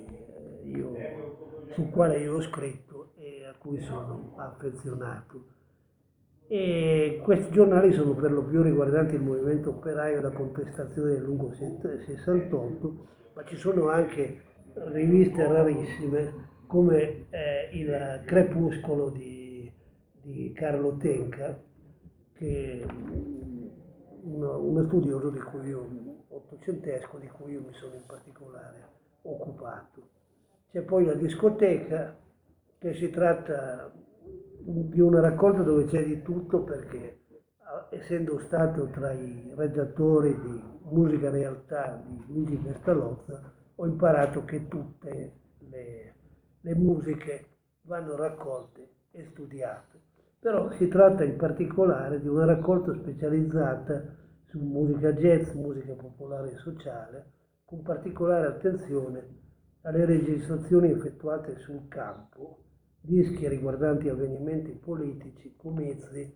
sul quale io ho scritto e a cui sono affezionato. E questi giornali sono per lo più riguardanti il movimento operaio e la contestazione del lungo 68, ma ci sono anche riviste rarissime come il Crepuscolo di Carlo Tenca, che è uno studioso ottocentesco di cui io mi sono in particolare occupato. C'è poi la discoteca, che si tratta di una raccolta dove c'è di tutto, perché essendo stato tra i redattori di Musica Realtà di Luigi Pestalozza, ho imparato che tutte le musiche vanno raccolte e studiate. Però si tratta in particolare di una raccolta specializzata su musica jazz, musica popolare e sociale, con particolare attenzione alle registrazioni effettuate sul campo dischi riguardanti avvenimenti politici, comizi,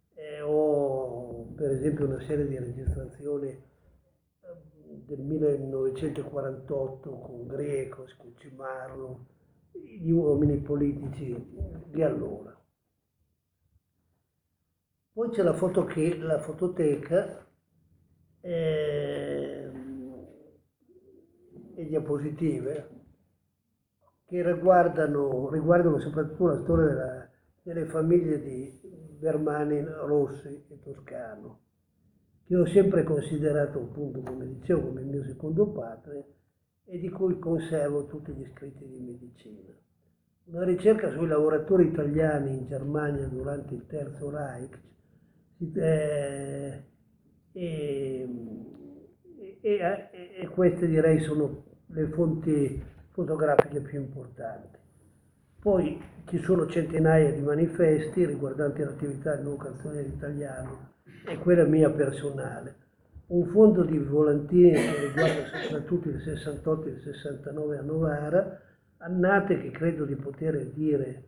o per esempio una serie di registrazioni del 1948 con Greco, Scuccimarlo, gli uomini politici di allora. Poi c'è la fototeca e diapositive che riguardano soprattutto la storia delle famiglie di Bermani, Rossi e Toscano, che ho sempre considerato, appunto, come dicevo, come il mio secondo padre e di cui conservo tutti gli scritti di medicina. Una ricerca sui lavoratori italiani in Germania durante il Terzo Reich e queste direi sono le fonti fotografiche più importanti. Poi ci sono centinaia di manifesti riguardanti l'attività del nuovo canzoniere italiano e quella mia personale. Un fondo di volantini che riguarda soprattutto il 68 e il 69 a Novara, annate che credo di poter dire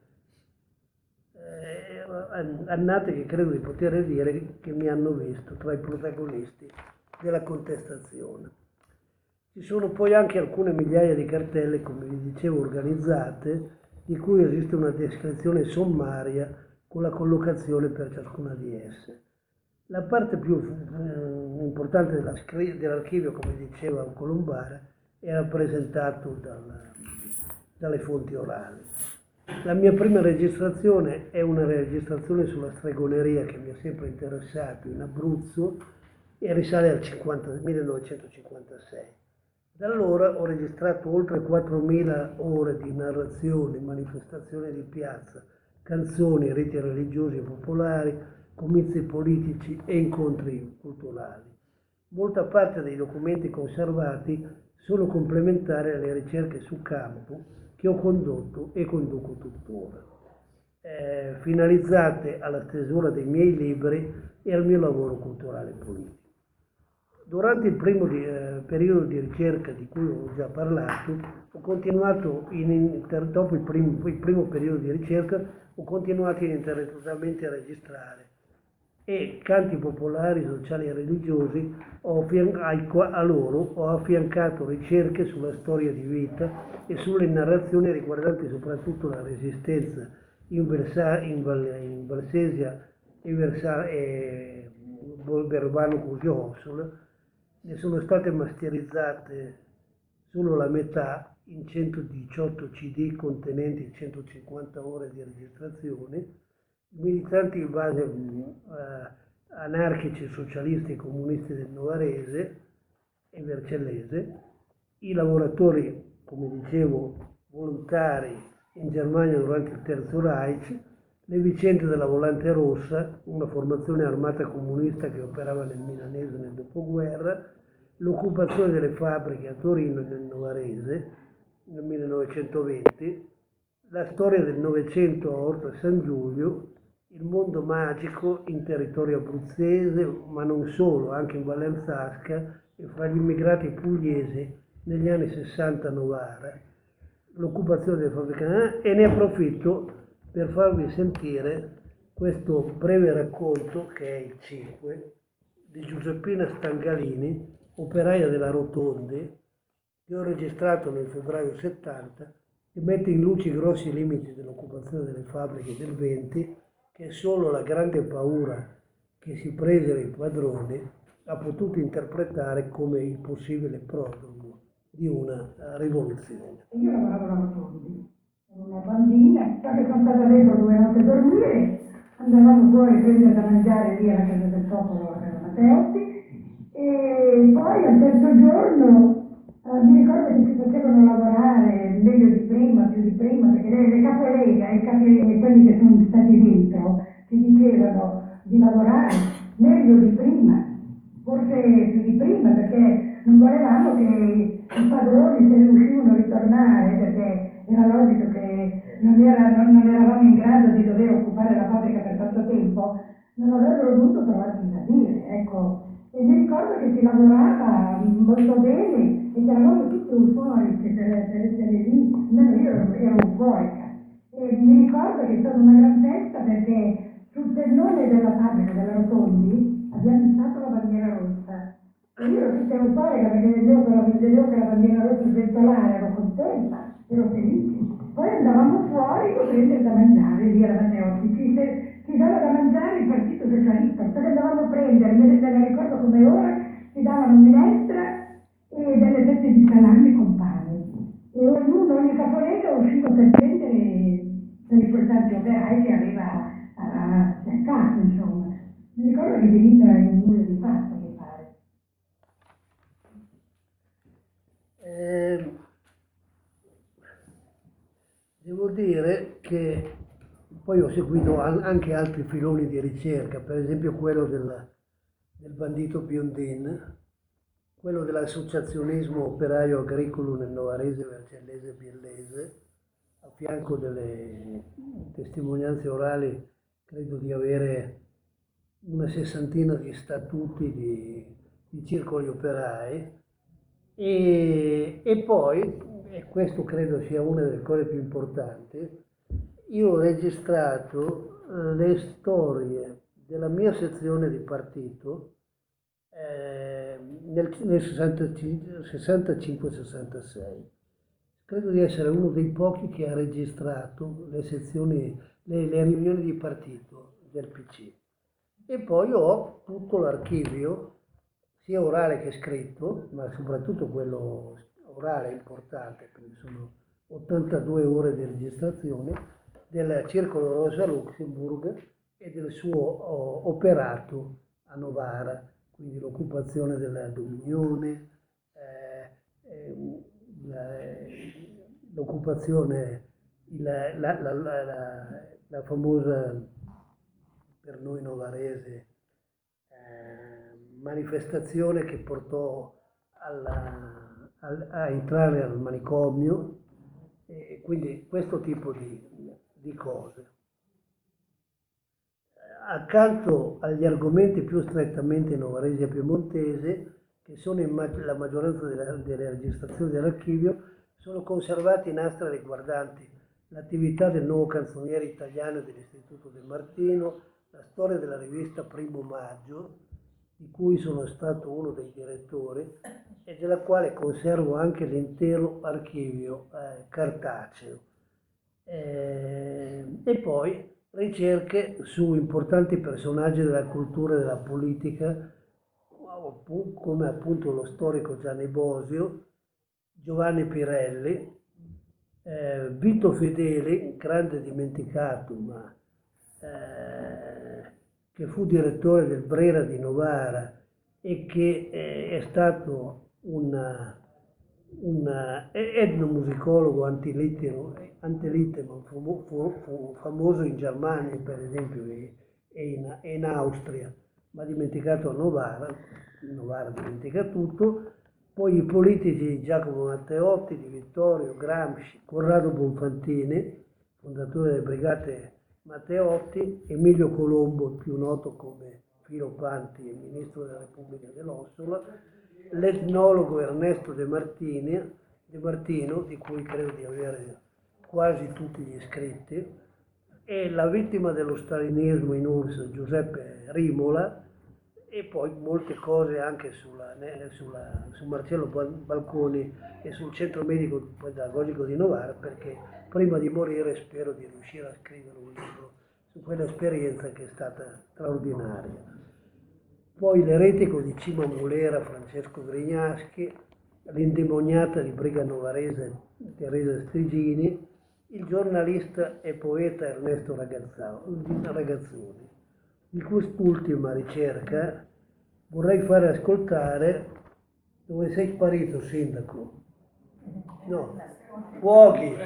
che mi hanno visto tra i protagonisti della contestazione. Ci sono poi anche alcune migliaia di cartelle, come vi dicevo, organizzate, di cui esiste una descrizione sommaria con la collocazione per ciascuna di esse. La parte più importante dell'archivio, come diceva Colombara, è rappresentato dalle fonti orali. La mia prima registrazione è una registrazione sulla stregoneria che mi ha sempre interessato in Abruzzo e risale al 1956. Da allora ho registrato oltre 4.000 ore di narrazioni, manifestazioni di piazza, canzoni, riti religiosi e popolari, comizi politici e incontri culturali. Molta parte dei documenti conservati sono complementari alle ricerche su campo che ho condotto e conduco tuttora, finalizzate alla stesura dei miei libri e al mio lavoro culturale e politico. Durante il primo periodo di ricerca di cui ho già parlato, ho continuato dopo il primo periodo di ricerca, ho continuato ininterrottamente a registrare e canti popolari, sociali e religiosi, a loro ho affiancato ricerche sulla storia di vita e sulle narrazioni riguardanti soprattutto la resistenza in Valsesia e Verbano Cusio-Ossola. Ne sono state masterizzate solo la metà in 118 CD contenenti 150 ore di registrazione. I militanti in base anarchici, socialisti e comunisti del Novarese e Vercellese, i lavoratori, come dicevo, volontari in Germania durante il Terzo Reich, le vicende della Volante Rossa, una formazione armata comunista che operava nel milanese nel dopoguerra, l'occupazione delle fabbriche a Torino e nel Novarese nel 1920, la storia del Novecento a Orto e San Giulio, il mondo magico in territorio abruzzese, ma non solo, anche in Valle Alzasca e fra gli immigrati pugliesi negli anni 60 a Novara, l'occupazione delle fabbriche, e ne approfitto per farvi sentire questo breve racconto, che è il 5, di Giuseppina Stangalini, operaia della Rotonde, che ho registrato nel febbraio 70, che mette in luce i grossi limiti dell'occupazione delle fabbriche del 20, che solo la grande paura che si presero i padroni ha potuto interpretare come il possibile prodromo di una rivoluzione. Io lavoravo alla Rotondi, ero una bambina, so che sono stata dentro 2 notti a dormire, andavamo fuori a prendere da mangiare lì alla Casa del Popolo a Casa Matteotti, e poi al terzo giorno mi ricordo che ci facevano lavorare meglio di prima, più di prima, perché le capolega e quelli che sono stati dentro ci dicevano di lavorare meglio di prima, forse più di prima, perché non volevamo che i padroni se ne uscivano a ritornare, perché era logico che non eravamo in grado di dover occupare la fabbrica per tanto tempo, non avrebbero dovuto trovarci da dire, ecco. E mi ricordo che si lavorava molto bene e che eravamo tutti euforici per essere lì, almeno io ero euforica. E mi ricordo che è stata una gran festa perché sul tendone della fabbrica della Rotondi abbiamo fissato la bandiera rossa. E io ero tutta euforica perché vedevo che la bandiera rossa sventolare, ero contenta, ero felice. Poi andavamo fuori a prendere da mangiare, lì alla Matteotti, ci dava da mangiare il Partito Socialista, poi andavamo a prendere, me la ricordo come ora, ci davano minestra e delle fette di salame con pane. E ogni caporetto usciva per prendere per i portanti operai che aveva cercato, insomma. Mi ricordo che venita in un muro di pasta, mi pare. Devo dire che poi ho seguito anche altri filoni di ricerca, per esempio quello del bandito Biondin, quello dell'associazionismo operaio agricolo nel Novarese, Vercellese e Biellese, a fianco delle testimonianze orali, credo di avere una sessantina di statuti di circoli operai e poi, e questo credo sia una delle cose più importanti, io ho registrato le storie della mia sezione di partito nel 65-66. Credo di essere uno dei pochi che ha registrato le sezioni, le riunioni di partito del PC. E poi ho tutto l'archivio, sia orale che scritto, ma soprattutto quello orale è importante, perché sono 82 ore di registrazione, del Circolo Rosa Luxemburg e del suo operato a Novara, quindi l'occupazione della Dominione, l'occupazione, la famosa, per noi novarese, manifestazione che portò a entrare al manicomio, e quindi questo tipo di cose. Accanto agli argomenti più strettamente novaresi e piemontese, che sono la maggioranza delle registrazioni dell'archivio, sono conservati nastri riguardanti l'attività del nuovo canzoniere italiano dell'Istituto del Martino, la storia della rivista Primo Maggio, di cui sono stato uno dei direttori e della quale conservo anche l'intero archivio cartaceo. E poi ricerche su importanti personaggi della cultura e della politica, come appunto lo storico Gianni Bosio, Giovanni Pirelli, Vito Fedeli, grande dimenticato, ma che fu direttore del Brera di Novara e che è stato un etnomusicologo antilitemo, fu famoso in Germania per esempio e in Austria, ma dimenticato a Novara dimentica tutto. Poi i politici Giacomo Matteotti, Di Vittorio, Gramsci, Corrado Bonfantini, fondatore delle Brigate Matteotti, Emilio Colombo, più noto come Filo Panti, ministro della Repubblica dell'Ossola, l'etnologo Ernesto De Martino, di cui credo di avere quasi tutti gli scritti, e la vittima dello stalinismo in URSS Giuseppe Rimola, e poi molte cose anche su Marcello Balconi e sul Centro Medico Pedagogico di Novara, perché prima di morire spero di riuscire a scrivere un libro su quell'esperienza che è stata straordinaria. Poi l'eretico di Cima Mulera Francesco Grignaschi, l'indemoniata di Briga Novarese Teresa Strigini, il giornalista e poeta Ernesto Ragazzoni. Di quest'ultima ricerca vorrei fare ascoltare dove sei sparito, sindaco. No, Fuochi,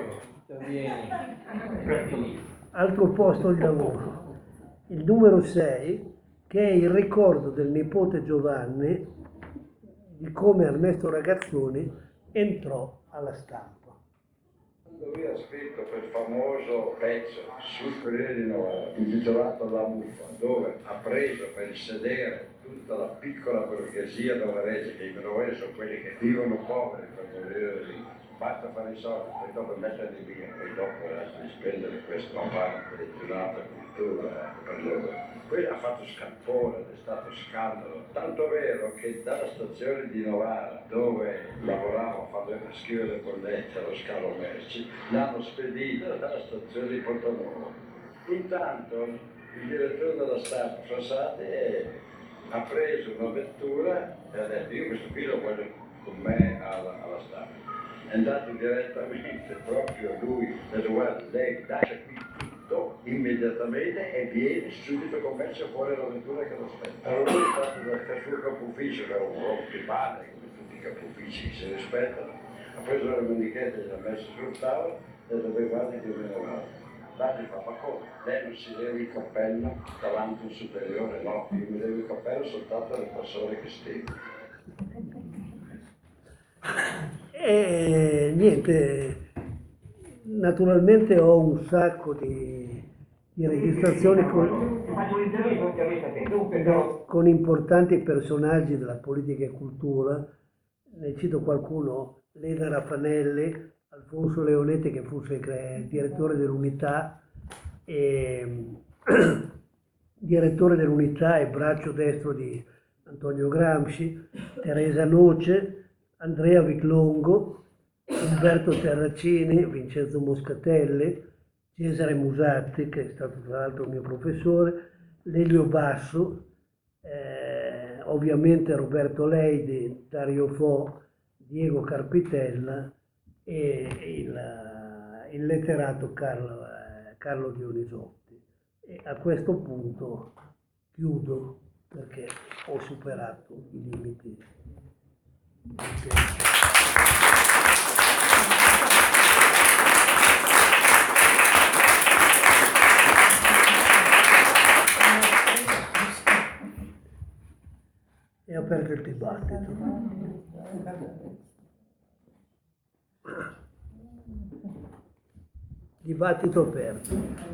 altro posto di lavoro. Il numero 6, che è il ricordo del nipote Giovanni di come Ernesto Ragazzoni entrò alla Stampa. Lui ha scritto quel famoso pezzo sul Corriere di Novara intitolato La Buffa, dove ha preso per il sedere tutta la piccola borghesia novarese, che i novaresi sono quelli che vivono poveri per morire lì, basta fare i soldi, poi dopo metterli via, poi dopo di spendere questo non va per il privato, cultura, per loro. Poi ha fatto scappone, è stato scandalo, tanto vero che dalla stazione di Novara, dove lavoravo a scrivere le bollette allo scalo merci, l'hanno spedito dalla stazione di Portonuovo. Intanto il direttore della stampa, Frassati, ha preso una vettura e ha detto io questo qui lo voglio con me alla stampa. È andato direttamente proprio lui, ha detto guarda lei lascia qui tutto immediatamente e viene subito con me, c'è fuori la vettura che lo aspetta. Allora lui è stato dal suo capo ufficio, che era un rompipalle, come tutti i capo uffici che si rispettano, ha preso la mendichetta e l'ha messa sul tavolo e ha detto guarda che me ne vado. L'altro fa, ma come? Lei non si leva il cappello davanti a un superiore? No, io mi levo il cappello soltanto alle persone che stimo. E niente, naturalmente ho un sacco di registrazioni Faccio un'intervista a te, dunque però... con importanti personaggi della politica e cultura. Ne cito qualcuno: Leda Raffanelli, Alfonso Leonetti, che fu direttore dell'Unità direttore dell'Unità e braccio destro di Antonio Gramsci, Teresa Noce, Andrea Viclongo, Umberto Terracini, Vincenzo Moscatelli, Cesare Musatti, che è stato tra l'altro mio professore, Lelio Basso, ovviamente Roberto Leidi, Dario Fo, Diego Carpitella e il letterato Carlo Dionisotti. E a questo punto chiudo perché ho superato i limiti. E aperto il dibattito. Dibattito aperto.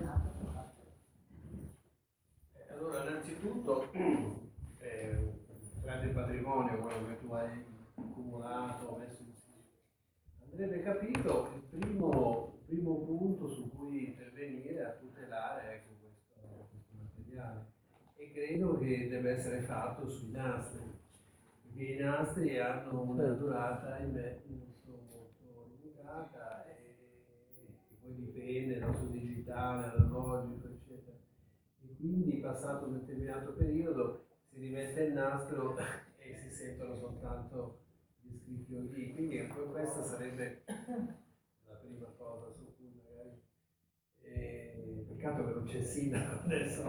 Allora, innanzitutto è un grande patrimonio quello che tu hai accumulato, messo insieme. Andrebbe capito il primo punto su cui intervenire a tutelare, ecco, questo materiale, e credo che deve essere fatto sui nastri, perché i nastri hanno una durata molto limitata e poi dipende su digitale, analogico, eccetera. E quindi passato un determinato periodo si rimette il nastro e si sentono soltanto gli scricchiolii. Quindi questa sarebbe la prima cosa su cui magari peccato che non c'è sindaco adesso,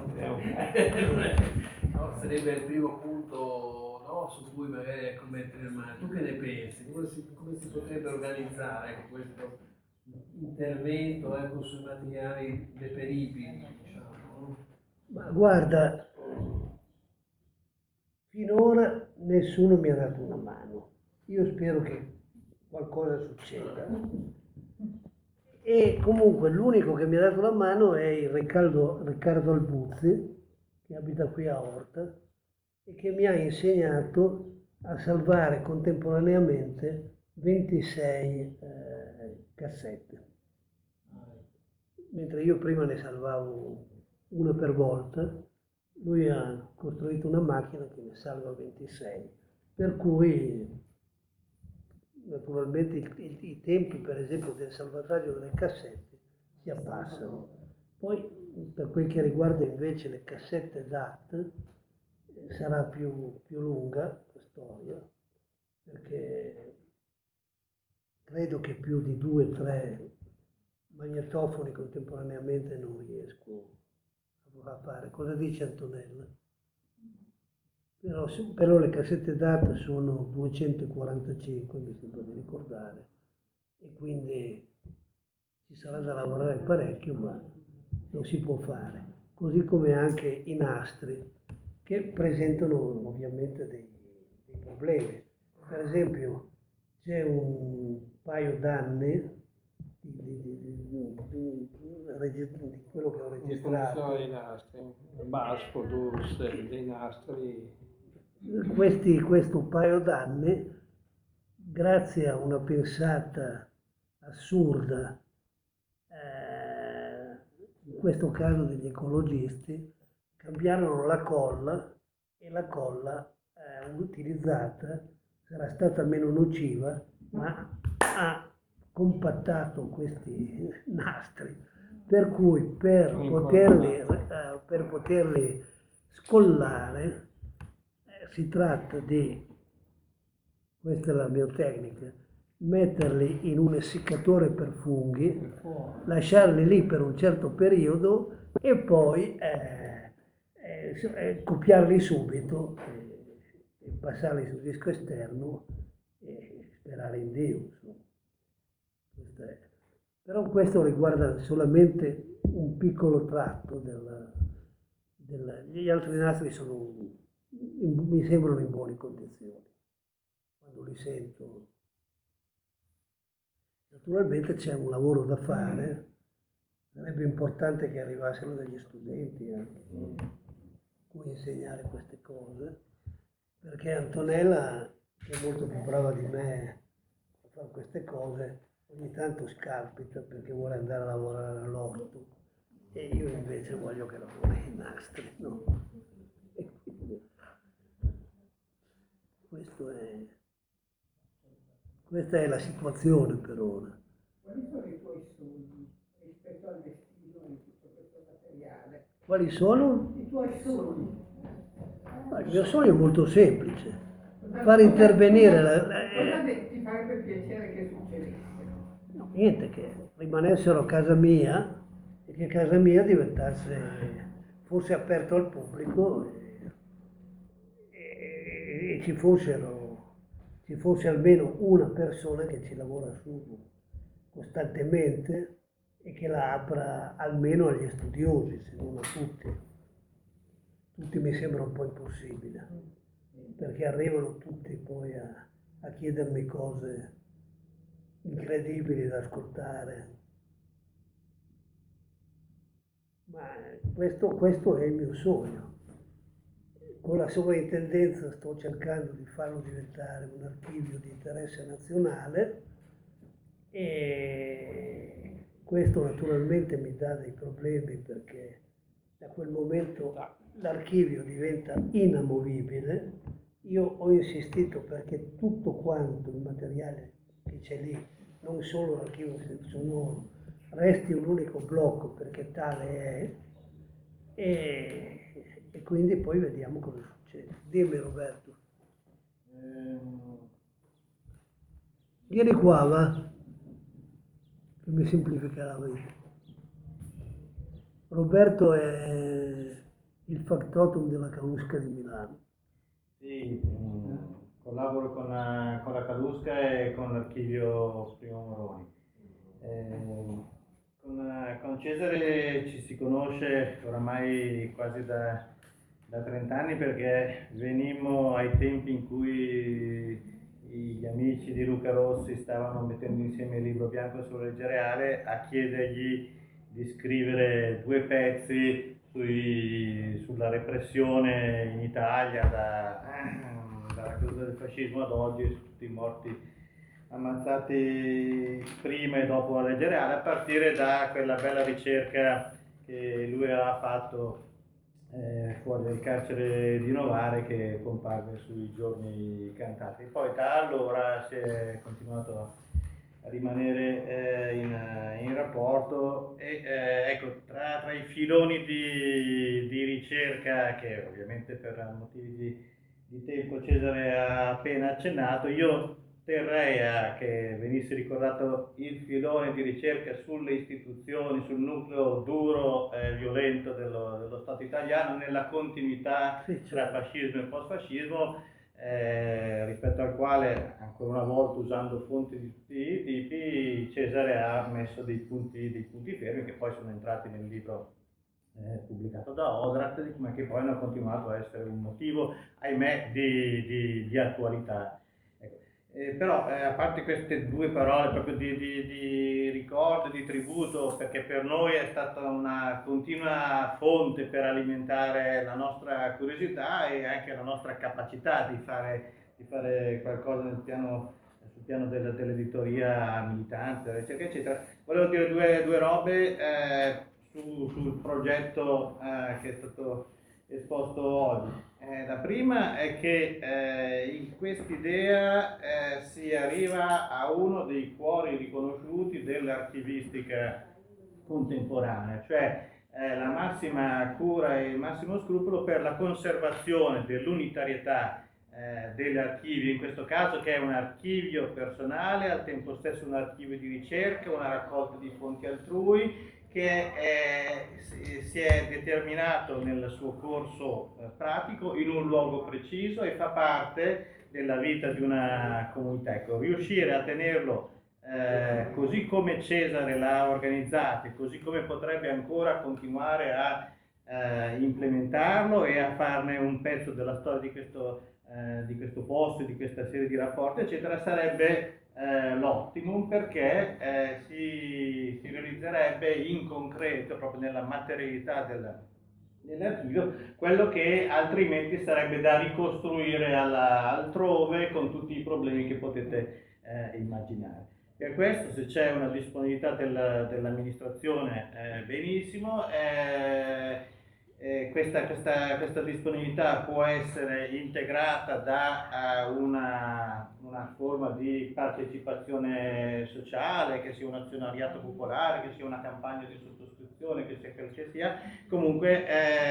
no, sarebbe il primo punto, no, su cui magari ecco, mettere il mano. Tu che ne pensi? Come si potrebbe organizzare ecco, questo intervento ecco, sui materiali deperibili, diciamo? Ma guarda, finora nessuno mi ha dato una mano. Io spero che qualcosa succeda. E comunque l'unico che mi ha dato la mano è il Riccardo Albuzzi, che abita qui a Orta, e che mi ha insegnato a salvare contemporaneamente 26 cassette. Mentre io prima ne salvavo una per volta, lui ha costruito una macchina che ne salva 26, per cui naturalmente i tempi per esempio del salvataggio delle cassette si abbassano. Poi per quel che riguarda invece le cassette DAT sarà più lunga la storia, perché credo che più di 2 o 3 magnetofoni contemporaneamente non riesco a fare. Cosa dice Antonella? Però le cassette DAT sono 245, mi sembra di ricordare, e quindi ci sarà da lavorare parecchio, ma lo si può fare. Così come anche i nastri, che presentano ovviamente dei problemi. Per esempio, c'è un paio d'anni di quello che ho registrato. Dei nastri, Basfo, Dus, dei nastri. Questo paio d'anni, grazie a una pensata assurda, in questo caso degli ecologisti, cambiarono la colla e la colla utilizzata sarà stata meno nociva, ma ha compattato questi nastri, per cui per poterli scollare si tratta di, questa è la mia tecnica, metterli in un essiccatore per funghi, lasciarli lì per un certo periodo e poi copiarli subito e passarli sul disco esterno e sperare in Dio. Insomma. Però questo riguarda solamente un piccolo tratto gli altri nastri mi sembrano in buone condizioni quando li sento. Naturalmente c'è un lavoro da fare, sarebbe importante che arrivassero degli studenti anche cui insegnare queste cose, perché Antonella, che è molto più brava di me a fare queste cose, ogni tanto scalpita perché vuole andare a lavorare all'orto e io invece voglio che lavori i nastri, no? E quindi questa è la situazione per ora. Quali sono i tuoi sogni rispetto al vestito di tutto questo materiale? Quali sono? I tuoi sogni? Il mio sogno è molto semplice, far intervenire Cosa ti farebbe piacere che succedesse? No, niente, che rimanessero a casa mia e che casa mia fosse aperto al pubblico e ci fosse almeno una persona che ci lavora su costantemente e che la apra almeno agli studiosi, se non a tutti. Tutti mi sembra un po' impossibile, perché arrivano tutti poi a chiedermi cose incredibili da ascoltare. Ma questo è il mio sogno. Con la sovrintendenza sto cercando di farlo diventare un archivio di interesse nazionale e questo naturalmente mi dà dei problemi perché da quel momento l'archivio diventa inamovibile. Io ho insistito perché tutto quanto il materiale che c'è lì, non solo l'archivio sonoro, resti un unico blocco perché tale è e quindi poi vediamo cosa succede. Dimmi Roberto. Vieni qua, va, che mi semplifica la vita. Roberto è il factotum della Calusca di Milano. Sì, collaboro con la Calusca e con l'archivio Primo Moroni. Con Cesare ci si conosce oramai quasi da 30 anni perché venimmo ai tempi in cui gli amici di Luca Rossi stavano mettendo insieme il libro bianco sul Legge a chiedergli di scrivere 2 pezzi sulla repressione in Italia dalla caduta del fascismo ad oggi, su tutti i morti ammazzati prima e dopo la Legge Reale, a partire da quella bella ricerca che lui aveva fatto fuori dal carcere di Novare che comparve sui Giorni Cantati. Poi da allora si è continuato a rimanere in rapporto e ecco, tra i filoni di ricerca che ovviamente per motivi di tempo Cesare ha appena accennato, io terrei a che venisse ricordato il filone di ricerca sulle istituzioni, sul nucleo duro e violento dello Stato italiano, nella continuità tra fascismo e post-fascismo, rispetto al quale, ancora una volta usando fonti di tutti i tipi, Cesare ha messo dei punti fermi che poi sono entrati nel libro pubblicato da Odrat, ma che poi hanno continuato a essere un motivo, ahimè, di attualità. Però a parte queste 2 parole proprio di ricordo, di tributo, perché per noi è stata una continua fonte per alimentare la nostra curiosità e anche la nostra capacità di fare qualcosa sul piano dell'editoria militante, della ricerca, eccetera. Volevo dire due robe sul progetto che è stato esposto oggi. La prima è che in quest'idea si arriva a uno dei cuori riconosciuti dell'archivistica contemporanea, cioè la massima cura e il massimo scrupolo per la conservazione dell'unitarietà degli archivi, in questo caso che è un archivio personale, al tempo stesso un archivio di ricerca, una raccolta di fonti altrui, che si è determinato nel suo corso pratico in un luogo preciso e fa parte della vita di una comunità. Ecco, riuscire a tenerlo così come Cesare l'ha organizzato e così come potrebbe ancora continuare a implementarlo e a farne un pezzo della storia di questo posto, di questa serie di rapporti, eccetera, sarebbe l'optimum, perché si realizzerebbe in concreto, proprio nella materialità dell'archivio, quello che altrimenti sarebbe da ricostruire altrove con tutti i problemi che potete immaginare. Per questo, se c'è una disponibilità dell'amministrazione, benissimo. Questa disponibilità può essere integrata da una forma di partecipazione sociale, che sia un azionariato popolare, che sia una campagna di sottoscrizione, che sia quel che sia. Comunque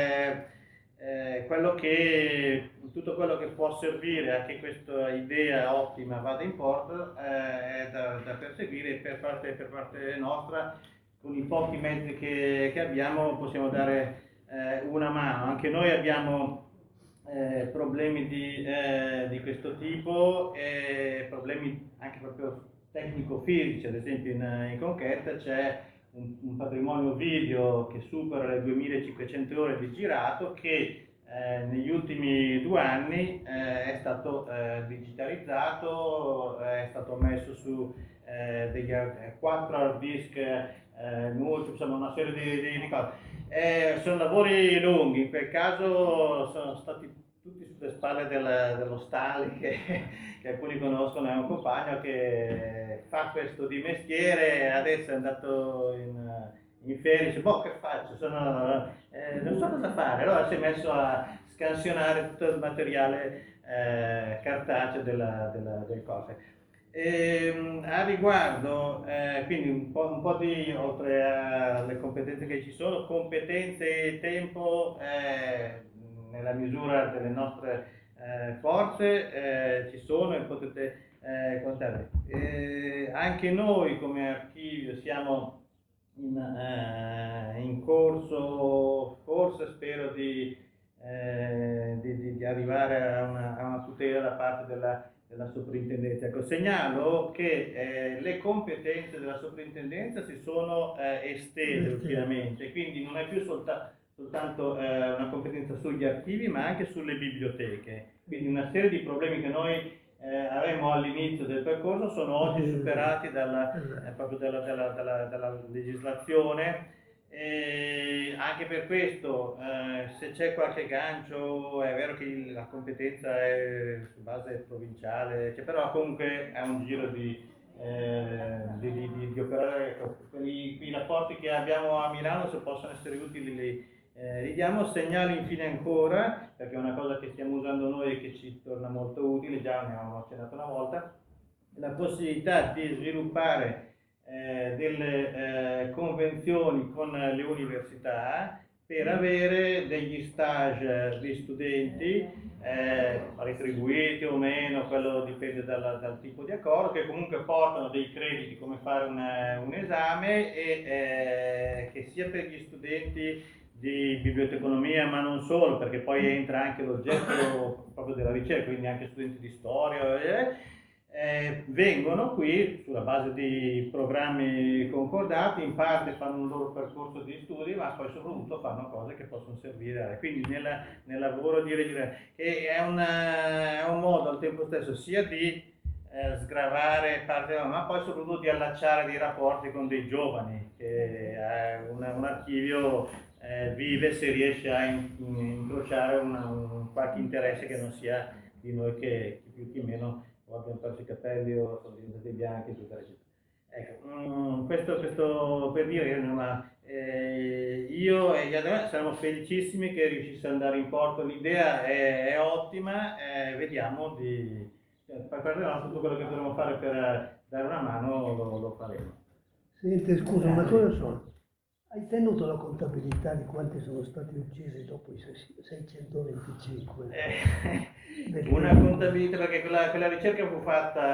tutto quello che può servire a che questa idea ottima vada in porto è da perseguire, e per parte nostra, con i pochi mezzi che abbiamo, possiamo dare una mano. Anche noi abbiamo problemi di questo tipo, problemi anche proprio tecnico-fisici. Ad esempio in Conqueta c'è un patrimonio video che supera le 2500 ore di girato, che negli ultimi 2 anni è stato digitalizzato, è stato messo su degli 4 hard disk nuovi, insomma una serie di cose. Sono lavori lunghi, in quel caso sono stati tutti sulle spalle dello Stanley, che alcuni conoscono, è un compagno che fa questo di mestiere, adesso è andato in ferie, dice, boh, che faccio? Non so cosa fare. Allora si è messo a scansionare tutto il materiale cartaceo del cose. A riguardo, quindi un po' di, oltre alle competenze che ci sono, competenze e tempo, nella misura delle nostre forze ci sono e potete contare. Anche noi come archivio siamo in corso, forse spero di arrivare a una tutela da parte della soprintendenza. Ecco, segnalo che le competenze della soprintendenza si sono estese ultimamente, quindi non è più soltanto una competenza sugli archivi, ma anche sulle biblioteche. Quindi una serie di problemi che noi avremo all'inizio del percorso sono oggi superati proprio dalla legislazione. Anche per questo, se c'è qualche gancio, è vero che la competenza è su base provinciale, però comunque è un giro di operare. Quei rapporti che abbiamo a Milano, se possono essere utili, li diamo. Segnalo infine ancora, perché è una cosa che stiamo usando noi e che ci torna molto utile, già ne avevamo accennato una volta, la possibilità di sviluppare delle convenzioni con le università per avere degli stage di studenti retribuiti o meno, quello dipende dal tipo di accordo, che comunque portano dei crediti come fare un esame, e che sia per gli studenti di biblioteconomia, ma non solo, perché poi entra anche l'oggetto proprio della ricerca, quindi anche studenti di storia, vengono qui sulla base di programmi concordati, in parte fanno un loro percorso di studi, ma poi soprattutto fanno cose che possono servire. Quindi nel lavoro di registrazione, che è un modo al tempo stesso sia di sgravare parte, ma poi soprattutto di allacciare dei rapporti con dei giovani, che un archivio vive se riesce a incrociare qualche interesse che non sia di noi, che più che meno o abbiamo perso i capelli o sono diventati bianchi, eccetera, eccetera. Ecco, questo per dire che io e gli altri saremmo felicissimi che riuscisse ad andare in porto, l'idea è ottima, vediamo per perdere tutto quello che dovremmo fare per dare una mano lo faremo. Senti, scusa, una cosa sola. Hai tenuto la contabilità di quanti sono stati uccisi dopo i 625? Una contabilità, perché quella ricerca fu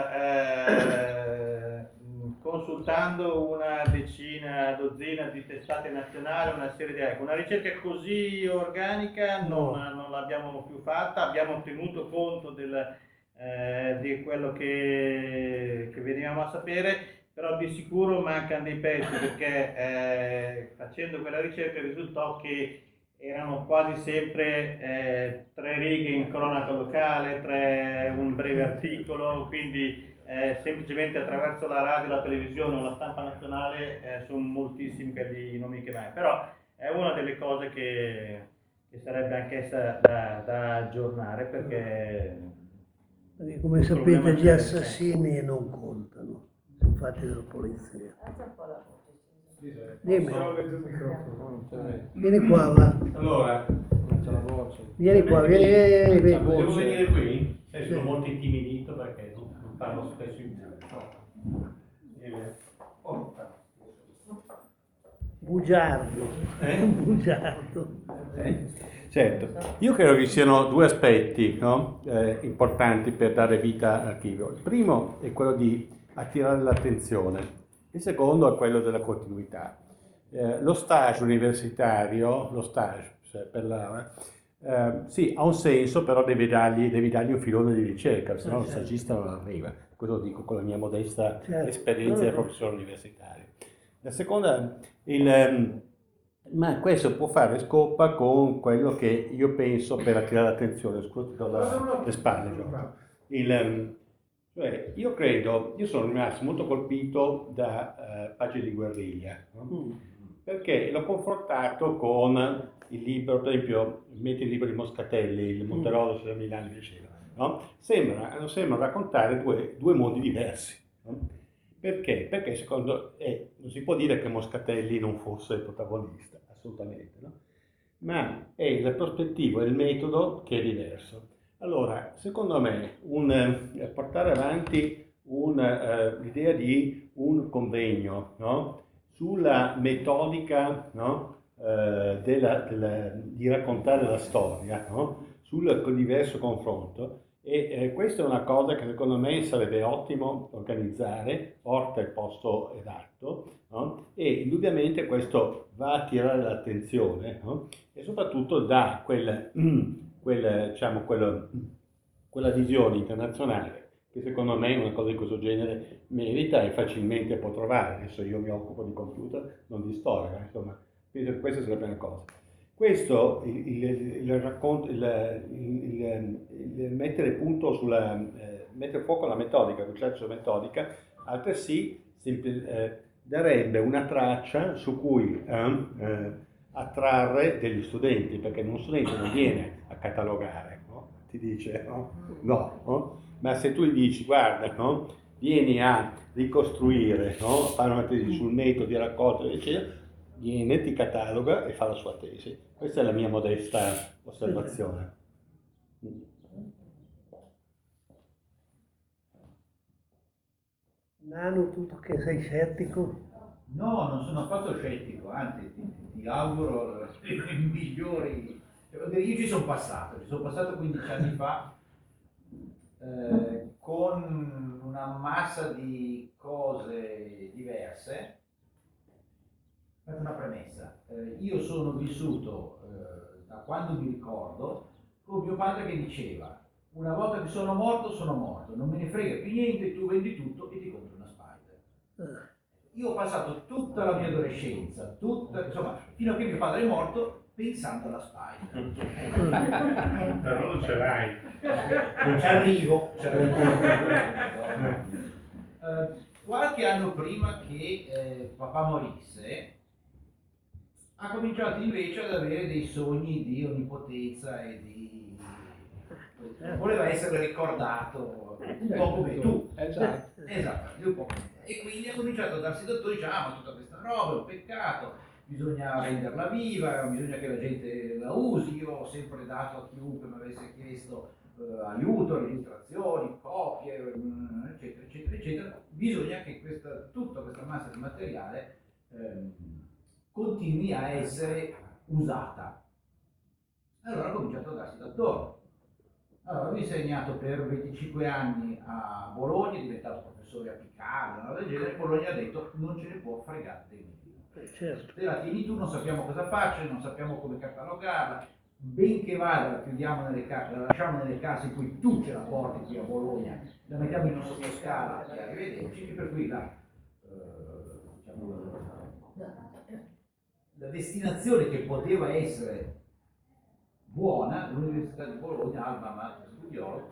fatta consultando una dozzina di testate nazionali, una serie di... Una ricerca così organica non l'abbiamo più fatta, abbiamo tenuto conto di quello che venivamo a sapere, però di sicuro mancano dei pezzi perché facendo quella ricerca risultò che erano quasi sempre 3 righe in cronaca locale, un breve articolo, quindi semplicemente attraverso la radio, la televisione o la stampa nazionale sono moltissimi quelli nomi che mai, però è una delle cose che sarebbe anch'essa da aggiornare perché come sapete gli assassini non contano, sono fatti dalla polizia. Dimmi. Vieni qua, va. Allora, Vieni qua, vieni. devo venire qui? Sono molto intimidito perché non parlo spesso in Bugiardo. Bugiardo. Certo, io credo che ci siano due aspetti, no? Importanti per dare vita all'archivio. Il primo è quello di attirare l'attenzione, il secondo è quello della continuità. Lo stage universitario, cioè per laurea, sì, ha un senso, però devi dargli un filone di ricerca, se no il stagista non arriva. Questo lo dico con la mia modesta esperienza di professore universitario. La seconda, ma questo può fare scoppa con quello che io penso per attirare l'attenzione. Scusi, do le spalle, cioè, io sono rimasto molto colpito da Pagine di guerriglia, no? Perché l'ho confrontato con il libro, per esempio, il libro di Moscatelli, il Monterosso da Milano, eccetera, no? Sembrano raccontare due mondi diversi, no? Perché? Perché secondo non si può dire che Moscatelli non fosse il protagonista, assolutamente, no? Ma è la prospettiva e il metodo che è diverso. Allora, secondo me, portare avanti l'idea di un convegno, no? Sulla metodica, no? Di raccontare la storia, no? Sul diverso confronto. E questa è una cosa che secondo me sarebbe ottimo organizzare, porta il posto esatto, no? E indubbiamente questo va a attirare l'attenzione, no? E soprattutto dà quella visione internazionale che secondo me una cosa di questo genere merita e facilmente può trovare. Adesso io mi occupo di computer, non di storia, insomma, penso che questa sarebbe una cosa. Questo, il mettere punto mettere fuoco alla metodica, ricerca sulla metodica, altresì darebbe una traccia su cui attrarre degli studenti, perché uno studente non viene a catalogare, no? Ti dice no? Ma se tu gli dici guarda, no? Vieni a ricostruire, no? Fare una tesi sul metodo di raccolta, eccetera, viene, ti cataloga e fa la sua tesi. Questa è la mia modesta osservazione. Nano, tu che sei scettico? No, non sono affatto scettico, anzi ti auguro i migliori. Io ci sono passato 15 anni fa con una massa di cose diverse. Per una premessa, io sono vissuto da quando mi ricordo con mio padre che diceva: una volta che sono morto, non me ne frega più niente, tu vendi tutto e ti compri una Spider. Io ho passato tutta la mia adolescenza, insomma, fino a che mio padre è morto, pensando alla Spider. Però non ce l'hai. Ci arrivo. Qualche anno prima che papà morisse, ha cominciato invece ad avere dei sogni di onnipotenza e di voleva essere ricordato un po' come tu. Esatto. Esatto, un po' come te. E quindi ha cominciato a darsi dottori, dice, ma tutta questa roba è un peccato, bisogna renderla viva, bisogna che la gente la usi. Io ho sempre dato a chiunque mi avesse chiesto aiuto, registrazioni, copie, eccetera, eccetera, eccetera. Bisogna che tutta questa massa di materiale continui a essere usata. Allora ha cominciato a darsi d'attorno. Allora, lui ha insegnato per 25 anni a Bologna, è diventato professore a Piccardo, una roba del genere. Bologna ha detto non ce ne può fregare dei libri. Certo. Se la tieni tu non sappiamo cosa faccia, non sappiamo come catalogarla, benché vada, la chiudiamo nelle case, la lasciamo nelle case in cui tu ce la porti qui a Bologna, la mettiamo in una sottoscala e arrivederci, per cui la destinazione che poteva essere buona, l'Università di Bologna, Alma Mater Studiolo,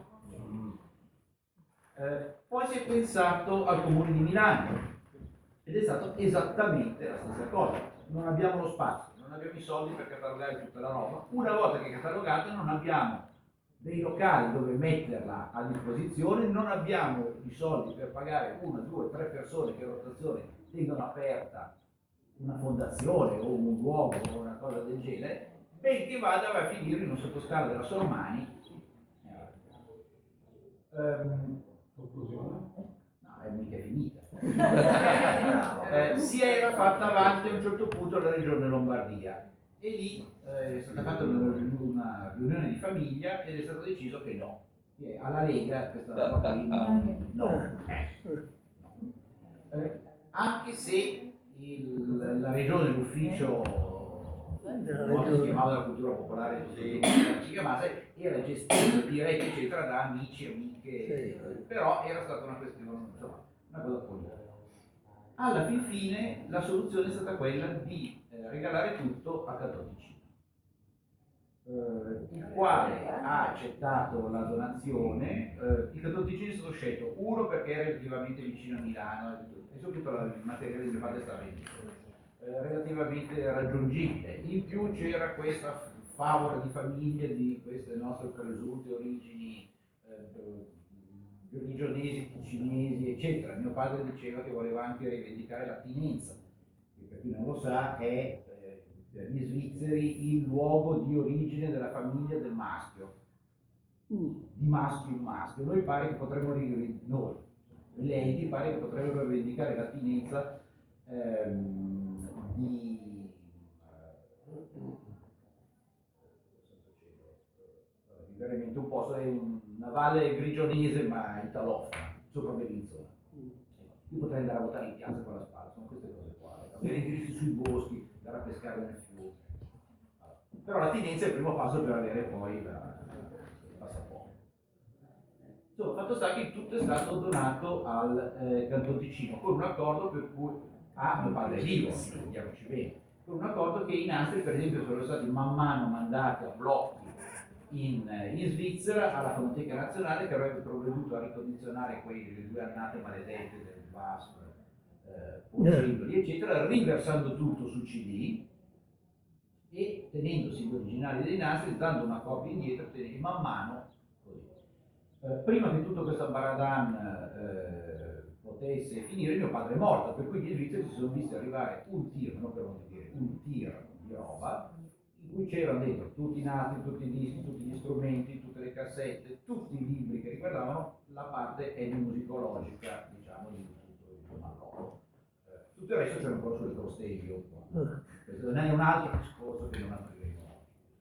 poi si è pensato al Comune di Milano ed è stato esattamente la stessa cosa. Non abbiamo lo spazio, non abbiamo i soldi per catalogare tutta la roba. Una volta che è catalogata non abbiamo dei locali dove metterla a disposizione, non abbiamo i soldi per pagare 1, 2, 3 persone che a rotazione tengono aperta una fondazione o un luogo o una cosa del genere, benché vada a finire in un sottoscala della Sormani. Conclusione? No, è mica finita. Si era fatta avanti a un certo punto la regione Lombardia e lì è stata fatta una riunione di famiglia ed è stato deciso che no, che alla Lega questa roba qui no. Anche se la regione, l'ufficio si chiamava della cultura popolare, si chiamasse, era gestito diretto eccetera da amici, amiche, però era stata una questione, insomma, una cosa politica. Alla fine la soluzione è stata quella di regalare tutto a Cattolicino, il quale ha accettato la donazione. Il Cattolicino è stato scelto, uno perché era relativamente vicino a Milano e soprattutto il materiale di mio padre stava relativamente raggiungibile. In più c'era questa favola di famiglia di queste nostre presunte origini religionesi, cinesi, eccetera. Mio padre diceva che voleva anche rivendicare l'attinenza, che per chi non lo sa è per gli svizzeri il luogo di origine della famiglia del maschio, di maschio in maschio. Noi pare che potremmo lei pare che potrebbero rivendicare l'attinenza di veramente un posto, è una valle grigionese ma italofona, sopra Bellinzona. Io potrei andare a votare in piazza con la spalla, sono queste cose qua, avere indirizzi sui boschi, andare a pescare nel fiume. Però l'attinenza è il primo passo per avere poi il passaporto. Insomma, fatto sta che tutto è stato donato al Canton Ticino con un accordo per cui mio padre è vivo, vediamoci bene, con un accordo che i nastri per esempio sono stati man mano mandati a blocchi in Svizzera alla Fonoteca Nazionale, che avrebbe provveduto a ricondizionare quelle 2 annate maledette del VASP, Porcindoli, eccetera, riversando tutto su CD e tenendosi gli originali dei nastri, dando una copia indietro e man mano così. Prima che tutto questo baradan potesse finire, mio padre è morto, per cui gli svizzeri si sono visti arrivare un tir, non per modo dire, un tir di roba, in cui c'erano dentro tutti i nastri, tutti i dischi, tutti gli strumenti, tutte le cassette, tutti i libri che riguardavano la parte etnomusicologica, diciamo, di tutto il Marocco. Tutto il resto c'era ancora sulle Trostevio. Questo è un altro discorso che non apriremo.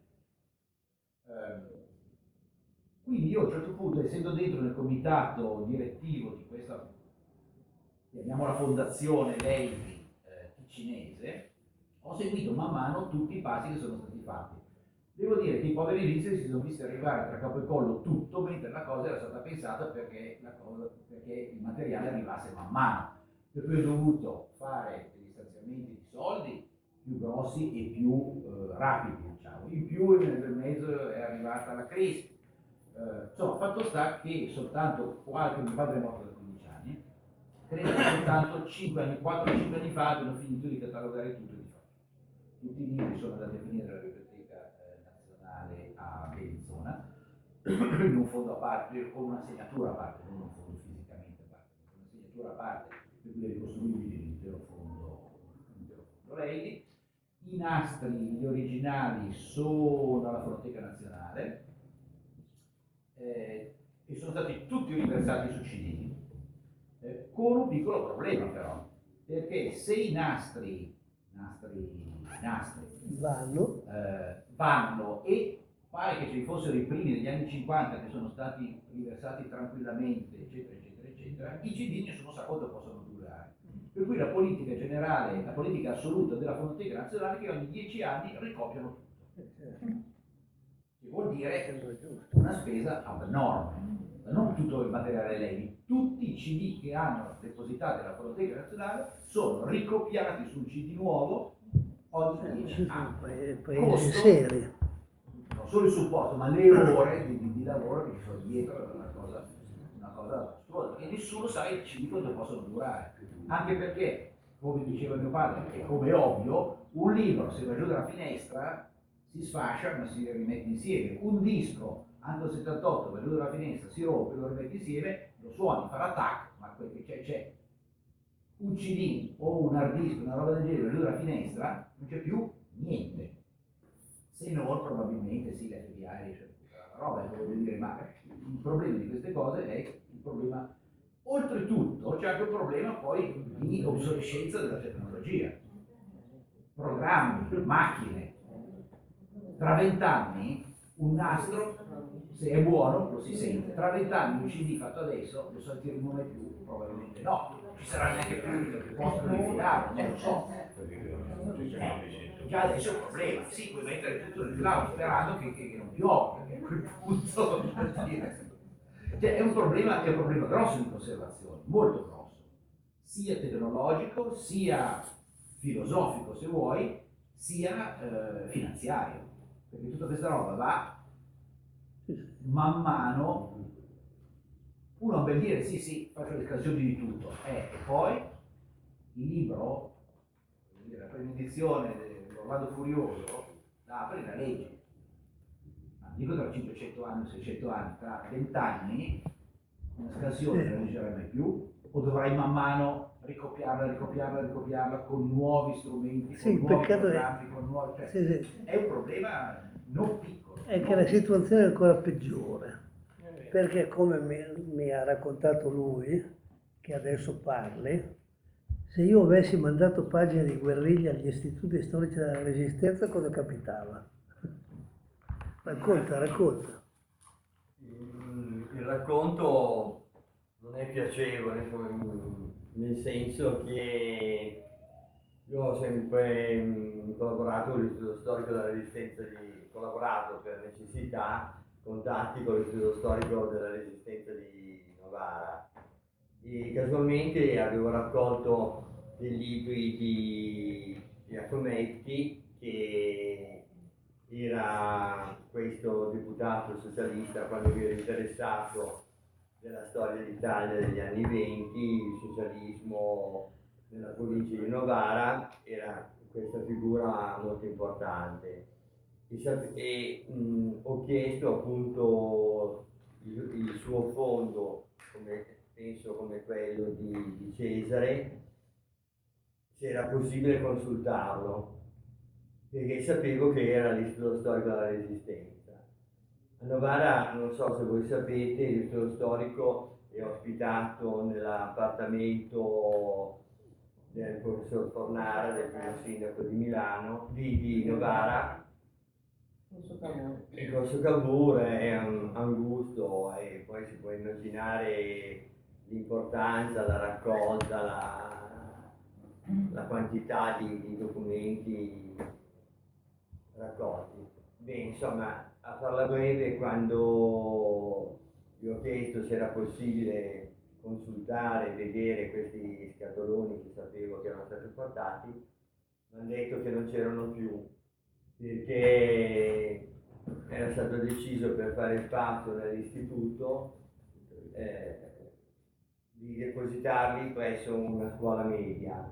Quindi io a un certo punto, essendo dentro nel comitato direttivo di questa, chiamiamola fondazione Levi ticinese, ho seguito man mano tutti i passi che sono stati fatti. Devo dire che i poveri svizzeri si sono visti arrivare tra capo e collo tutto, mentre la cosa era stata pensata perché il materiale arrivasse man mano. Per cui ho dovuto fare degli stanziamenti di soldi più grossi e più rapidi, diciamo. In più nel mezzo è arrivata la crisi. Insomma, fatto sta che soltanto mio padre è morto da 15 anni, credo che soltanto 4-5 anni fa abbiano finito di catalogare tutto di fatto. Tutti i libri sono andati a finire alla Biblioteca Nazionale a Bellinzona in un fondo a parte, con una segnatura a parte, non un fondo fisicamente a parte, con una segnatura a parte, per cui è ricostruibile l'intero fondo Reini. I nastri, gli originali, sono alla Fonoteca Nazionale e sono stati tutti riversati su CD, con un piccolo problema però, perché se i nastri vanno e pare che ci fossero i primi degli anni 50 che sono stati riversati tranquillamente, eccetera, eccetera, eccetera, i CD ne sono sa quanto possono durare. Per cui la politica generale, la politica assoluta della Fonoteca Nazionale è che ogni 10 anni ricopiano tutto. Che vuol dire una spesa abnorme. Non tutto il materiale Levi, tutti i CD che hanno depositati alla Fonoteca Nazionale sono ricopiati su un CD nuovo ogni 10 anni. Paesi seri. Non solo il supporto, ma le ore di lavoro che ci sono dietro è una cosa mostruosa. E nessuno sa i CD quanto possono durare. Anche perché, come diceva mio padre, e come è ovvio, un libro se va giù dalla finestra si sfascia ma si rimette insieme. Un disco, anche il 78, va giù dalla finestra, si rompe, lo rimette insieme, lo suoni, farà tac, ma quel che c'è. Un CD o un hard disk, una roba del genere, va giù dalla finestra, non c'è più niente. Se non, probabilmente sì, la FBI riesce a recuperare la roba, voglio dire, ma il problema di queste cose è il problema. Oltretutto c'è anche un problema poi di obsolescenza della tecnologia. Programmi, macchine. Tra 20 anni un nastro, se è buono, lo si sente. Tra 20 anni un CD fatto adesso lo sentiremo mai più? Probabilmente no. Non ci sarà neanche più il posto di filarlo, non lo so. Già adesso è un problema. Sì, puoi mettere tutto nel cloud sperando che non piova, perché a quel punto cioè, è un problema grosso di conservazione, molto grosso, sia tecnologico, sia filosofico se vuoi, sia finanziario, perché tutta questa roba va man mano, uno per dire sì, faccio le scansioni di tutto, e poi il libro, la prima edizione dell'Orlando Furioso, la apre la legge. Dico tra 500 anni, 600 anni, tra 20 anni una scansione non la leggerai mai più, o dovrai man mano ricopiarla con nuovi strumenti, con nuovi programmi, con nuovi... È un problema non piccolo. È che la situazione è ancora peggiore, perché come mi ha raccontato lui, che adesso parli, se io avessi mandato pagine di guerriglia agli istituti storici della Resistenza, cosa capitava? Racconta. Il racconto non è piacevole, nel senso che io ho sempre collaborato con l'Istituto Storico della Resistenza, collaborato per necessità, contatti con l'Istituto Storico della Resistenza di Novara. E casualmente avevo raccolto dei libri di Giacometti, che era questo deputato socialista quando mi ero interessato della storia d'Italia degli anni 20, il socialismo nella provincia di Novara, era questa figura molto importante. E ho chiesto appunto il suo fondo, penso come quello di Cesare, se era possibile consultarlo, perché sapevo che era l'Istituto Storico della Resistenza. A Novara, non so se voi sapete, l'Istituto Storico è ospitato nell'appartamento del professor Fornara, del primo sindaco di Milano, di Novara. Il Corso Cavour è angusto e poi si può immaginare l'importanza, la raccolta, la quantità di documenti raccolti. Beh, insomma, a farla breve, quando vi ho chiesto se era possibile consultare e vedere questi scatoloni che sapevo che erano stati portati, mi hanno detto che non c'erano più, perché era stato deciso, per fare spazio nell'istituto, di depositarli presso una scuola media.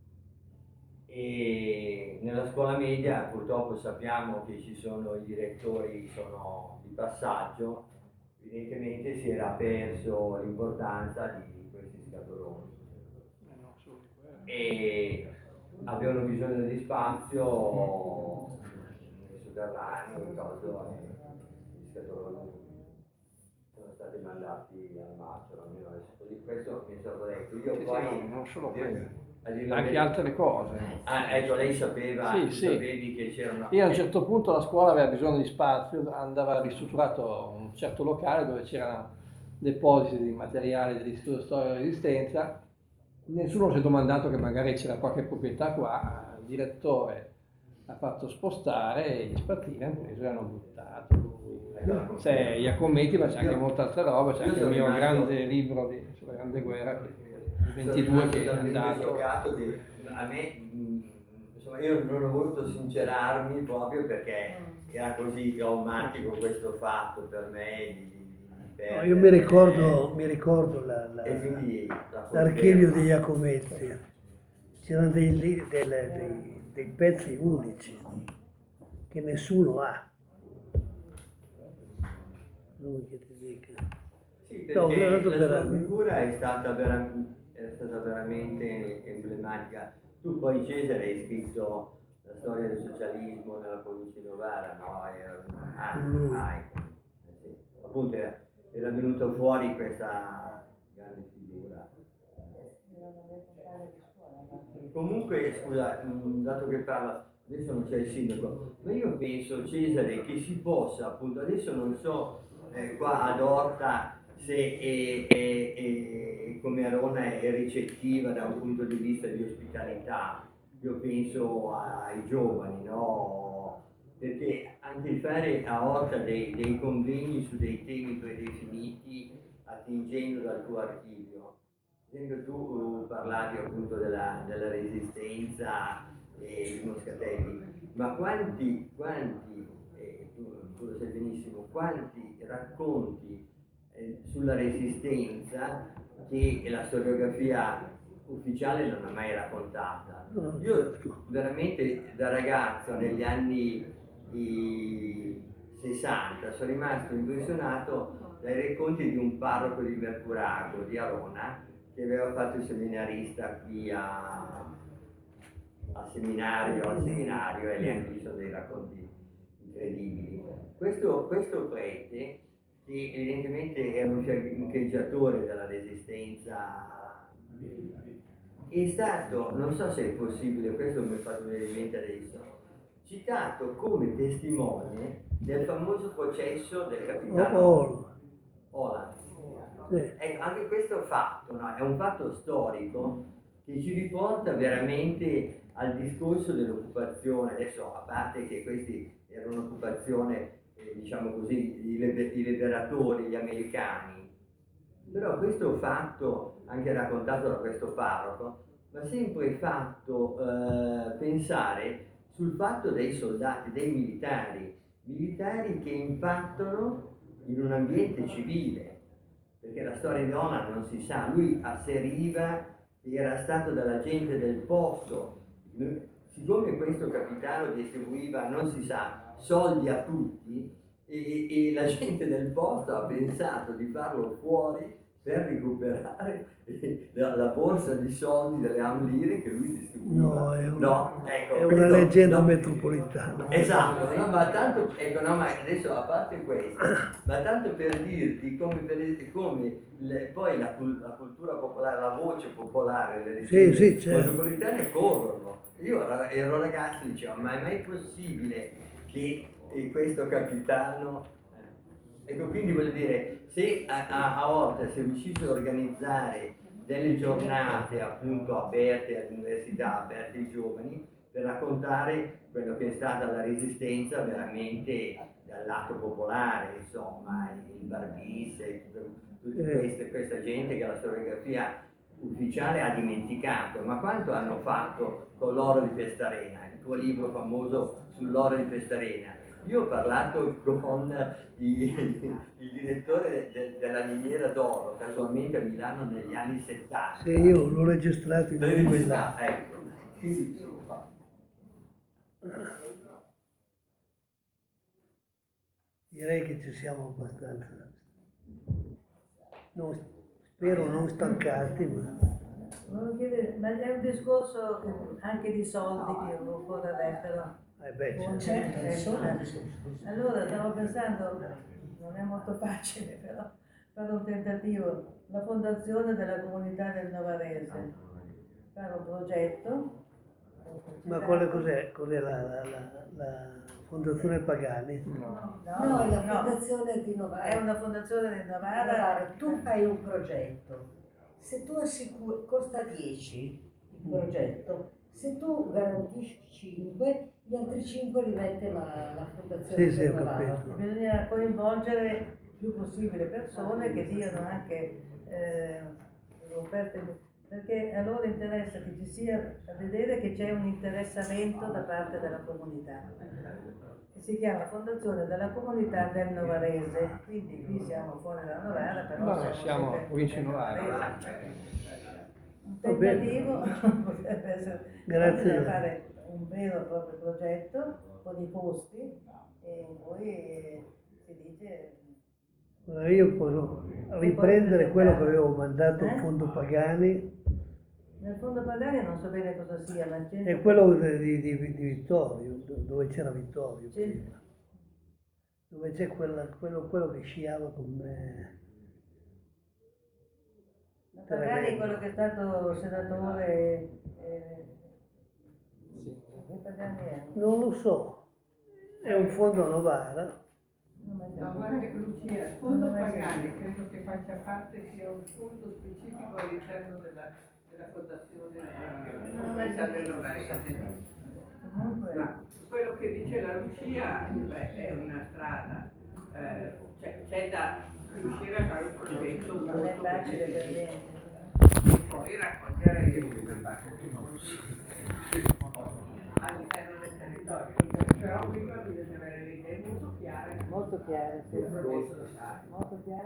E nella scuola media purtroppo sappiamo che ci sono i direttori, sono di passaggio, evidentemente si era perso l'importanza di questi scatoloni. E avevano bisogno di spazio nel sotterraneo, in caso gli scatoloni sono stati mandati al macero, almeno adesso così, questo mi è stato detto. Io Sì, poi sì, non solo quello, anche anche altre cose. ecco, lei sapeva, Sì, tu sì. sapevi che c'era una... Io a un certo punto la scuola aveva bisogno di spazio, andava ristrutturato un certo locale dove c'erano depositi di materiali dell'Istituto di Storia e Resistenza. Nessuno si è domandato che magari c'era qualche proprietà qua, il direttore ha fatto spostare e gli spazzini hanno preso e hanno buttato. C'è Iacometti, ma c'è anche molta altra roba, c'è anche il mio grande libro sulla Grande Guerra, il 22 che è andato. Scioccato che a me, insomma, io non ho voluto sincerarmi proprio perché era così traumatico questo fatto per me di No, io mi ricordo e quindi l'archivio di Iacometti, c'erano dei pezzi unici che nessuno ha. Non che ti dica. Sì, perché la sua figura è stata veramente emblematica. Tu poi, Cesare, hai scritto la storia del socialismo nella provincia di Novara, no? Sì. Appunto era venuta fuori questa grande figura. Comunque, scusa, dato che parla, adesso non c'è il sindaco, ma io penso, Cesare, che si possa, appunto, adesso non so qua ad Orta se come Arona è ricettiva da un punto di vista di ospitalità, io penso ai giovani, no? Perché anche fare a Orta dei convegni su dei temi predefiniti attingendo dal tuo archivio. Per esempio tu parlavi appunto della resistenza e di Moscatelli, ma quanti tu lo sai benissimo, quanti racconti sulla resistenza che la storiografia ufficiale non ha mai raccontata. Io veramente da ragazzo negli anni 60 sono rimasto impressionato dai racconti di un parroco di Mercurago, di Arona, che aveva fatto il seminarista qui al seminario e lì ci sono dei racconti incredibili. Questo prete, che evidentemente era un fiancheggiatore della resistenza, è stato, non so se è possibile, questo mi fa venire in mente adesso, citato come testimone del famoso processo del capitano Holland. Anche questo fatto, no? È un fatto storico che ci riporta veramente al discorso dell'occupazione. Adesso, a parte che questi erano un'occupazione, diciamo così, i liberatori, gli americani, però questo fatto, anche raccontato da questo parroco, mi ha sempre fatto pensare sul fatto dei soldati, dei militari che impattano in un ambiente civile, perché la storia di Ona non si sa, lui asseriva che era stato dalla gente del posto, siccome questo capitano distribuiva, non si sa, soldi a tutti, e la gente del posto ha pensato di farlo fuori per recuperare la borsa di soldi delle Amlire che lui distribuiva. È una leggenda metropolitana. Esatto, no, ma tanto, ecco, no, ma adesso a parte questo, ma tanto per dirti come poi la cultura popolare, la voce popolare, le leggende metropolitane corrono. Io ero ragazzo e dicevo, ma è mai possibile che questo capitano... Ecco, quindi voglio dire, se a Orta si riuscisse a organizzare delle giornate appunto aperte all'università, aperte ai giovani, per raccontare quello che è stata la resistenza veramente dal lato popolare, insomma, il Barbisse, tutta questa gente che la storiografia ufficiale ha dimenticato, ma quanto hanno fatto con l'oro di Pestarena, il tuo libro famoso sull'oro di Pestarena. Io ho parlato con il direttore della miniera d'oro, casualmente a Milano negli anni 70. Sì, io l'ho registrato in quella. Ecco. Direi che ci siamo abbastanza. spero non stancati, ma Volevo chiedere, ma è un discorso anche di soldi che occorre all'estero? Allora stavo pensando, non è molto facile però, fare un tentativo, la fondazione della comunità del Novarese, fare un progetto. ma cos'è? Cos'è la Fondazione Pagani? No, No, è la fondazione di Novara. È una fondazione di Novara. Tu fai un progetto, se tu assicuri, costa 10 il progetto, se tu garantisci 5, gli altri 5 li mette la fondazione Sì, di ho Novara. capito. Bisogna coinvolgere il più possibile persone che diano anche offerte, perché a loro interessa che ci sia, a vedere che c'è un interessamento da parte della comunità. Si chiama Fondazione della Comunità del Novarese, quindi qui siamo fuori dalla Novara, però No, siamo sempre provincia di nel Novara. Un tentativo potrebbe essere Grazie. bisogna fare un vero e proprio progetto con i costi e poi si dice Allora io posso riprendere quello che avevo mandato al Fondo Pagani, nel fondo Pagani non so bene cosa sia, ma c'è è quello di Vittorio, dove c'era Vittorio prima, dove c'è quello che sciava con me. Pagani è quello che è stato senatore. Che Pagani è? Non lo so, è un fondo Novara. No, guarda Lucia, il fondo Pagani credo che faccia parte, sia un fondo specifico all'interno della fondazione della del Novarese. Ma quello che dice la Lucia è una strada, c'è da riuscire a fare un progetto Non è facile per niente. poi raccogliere all'interno del territorio, però prima bisogna avere le idee molto chiare. Molto chiaro, sì. Molto chiare. Molto chiaro.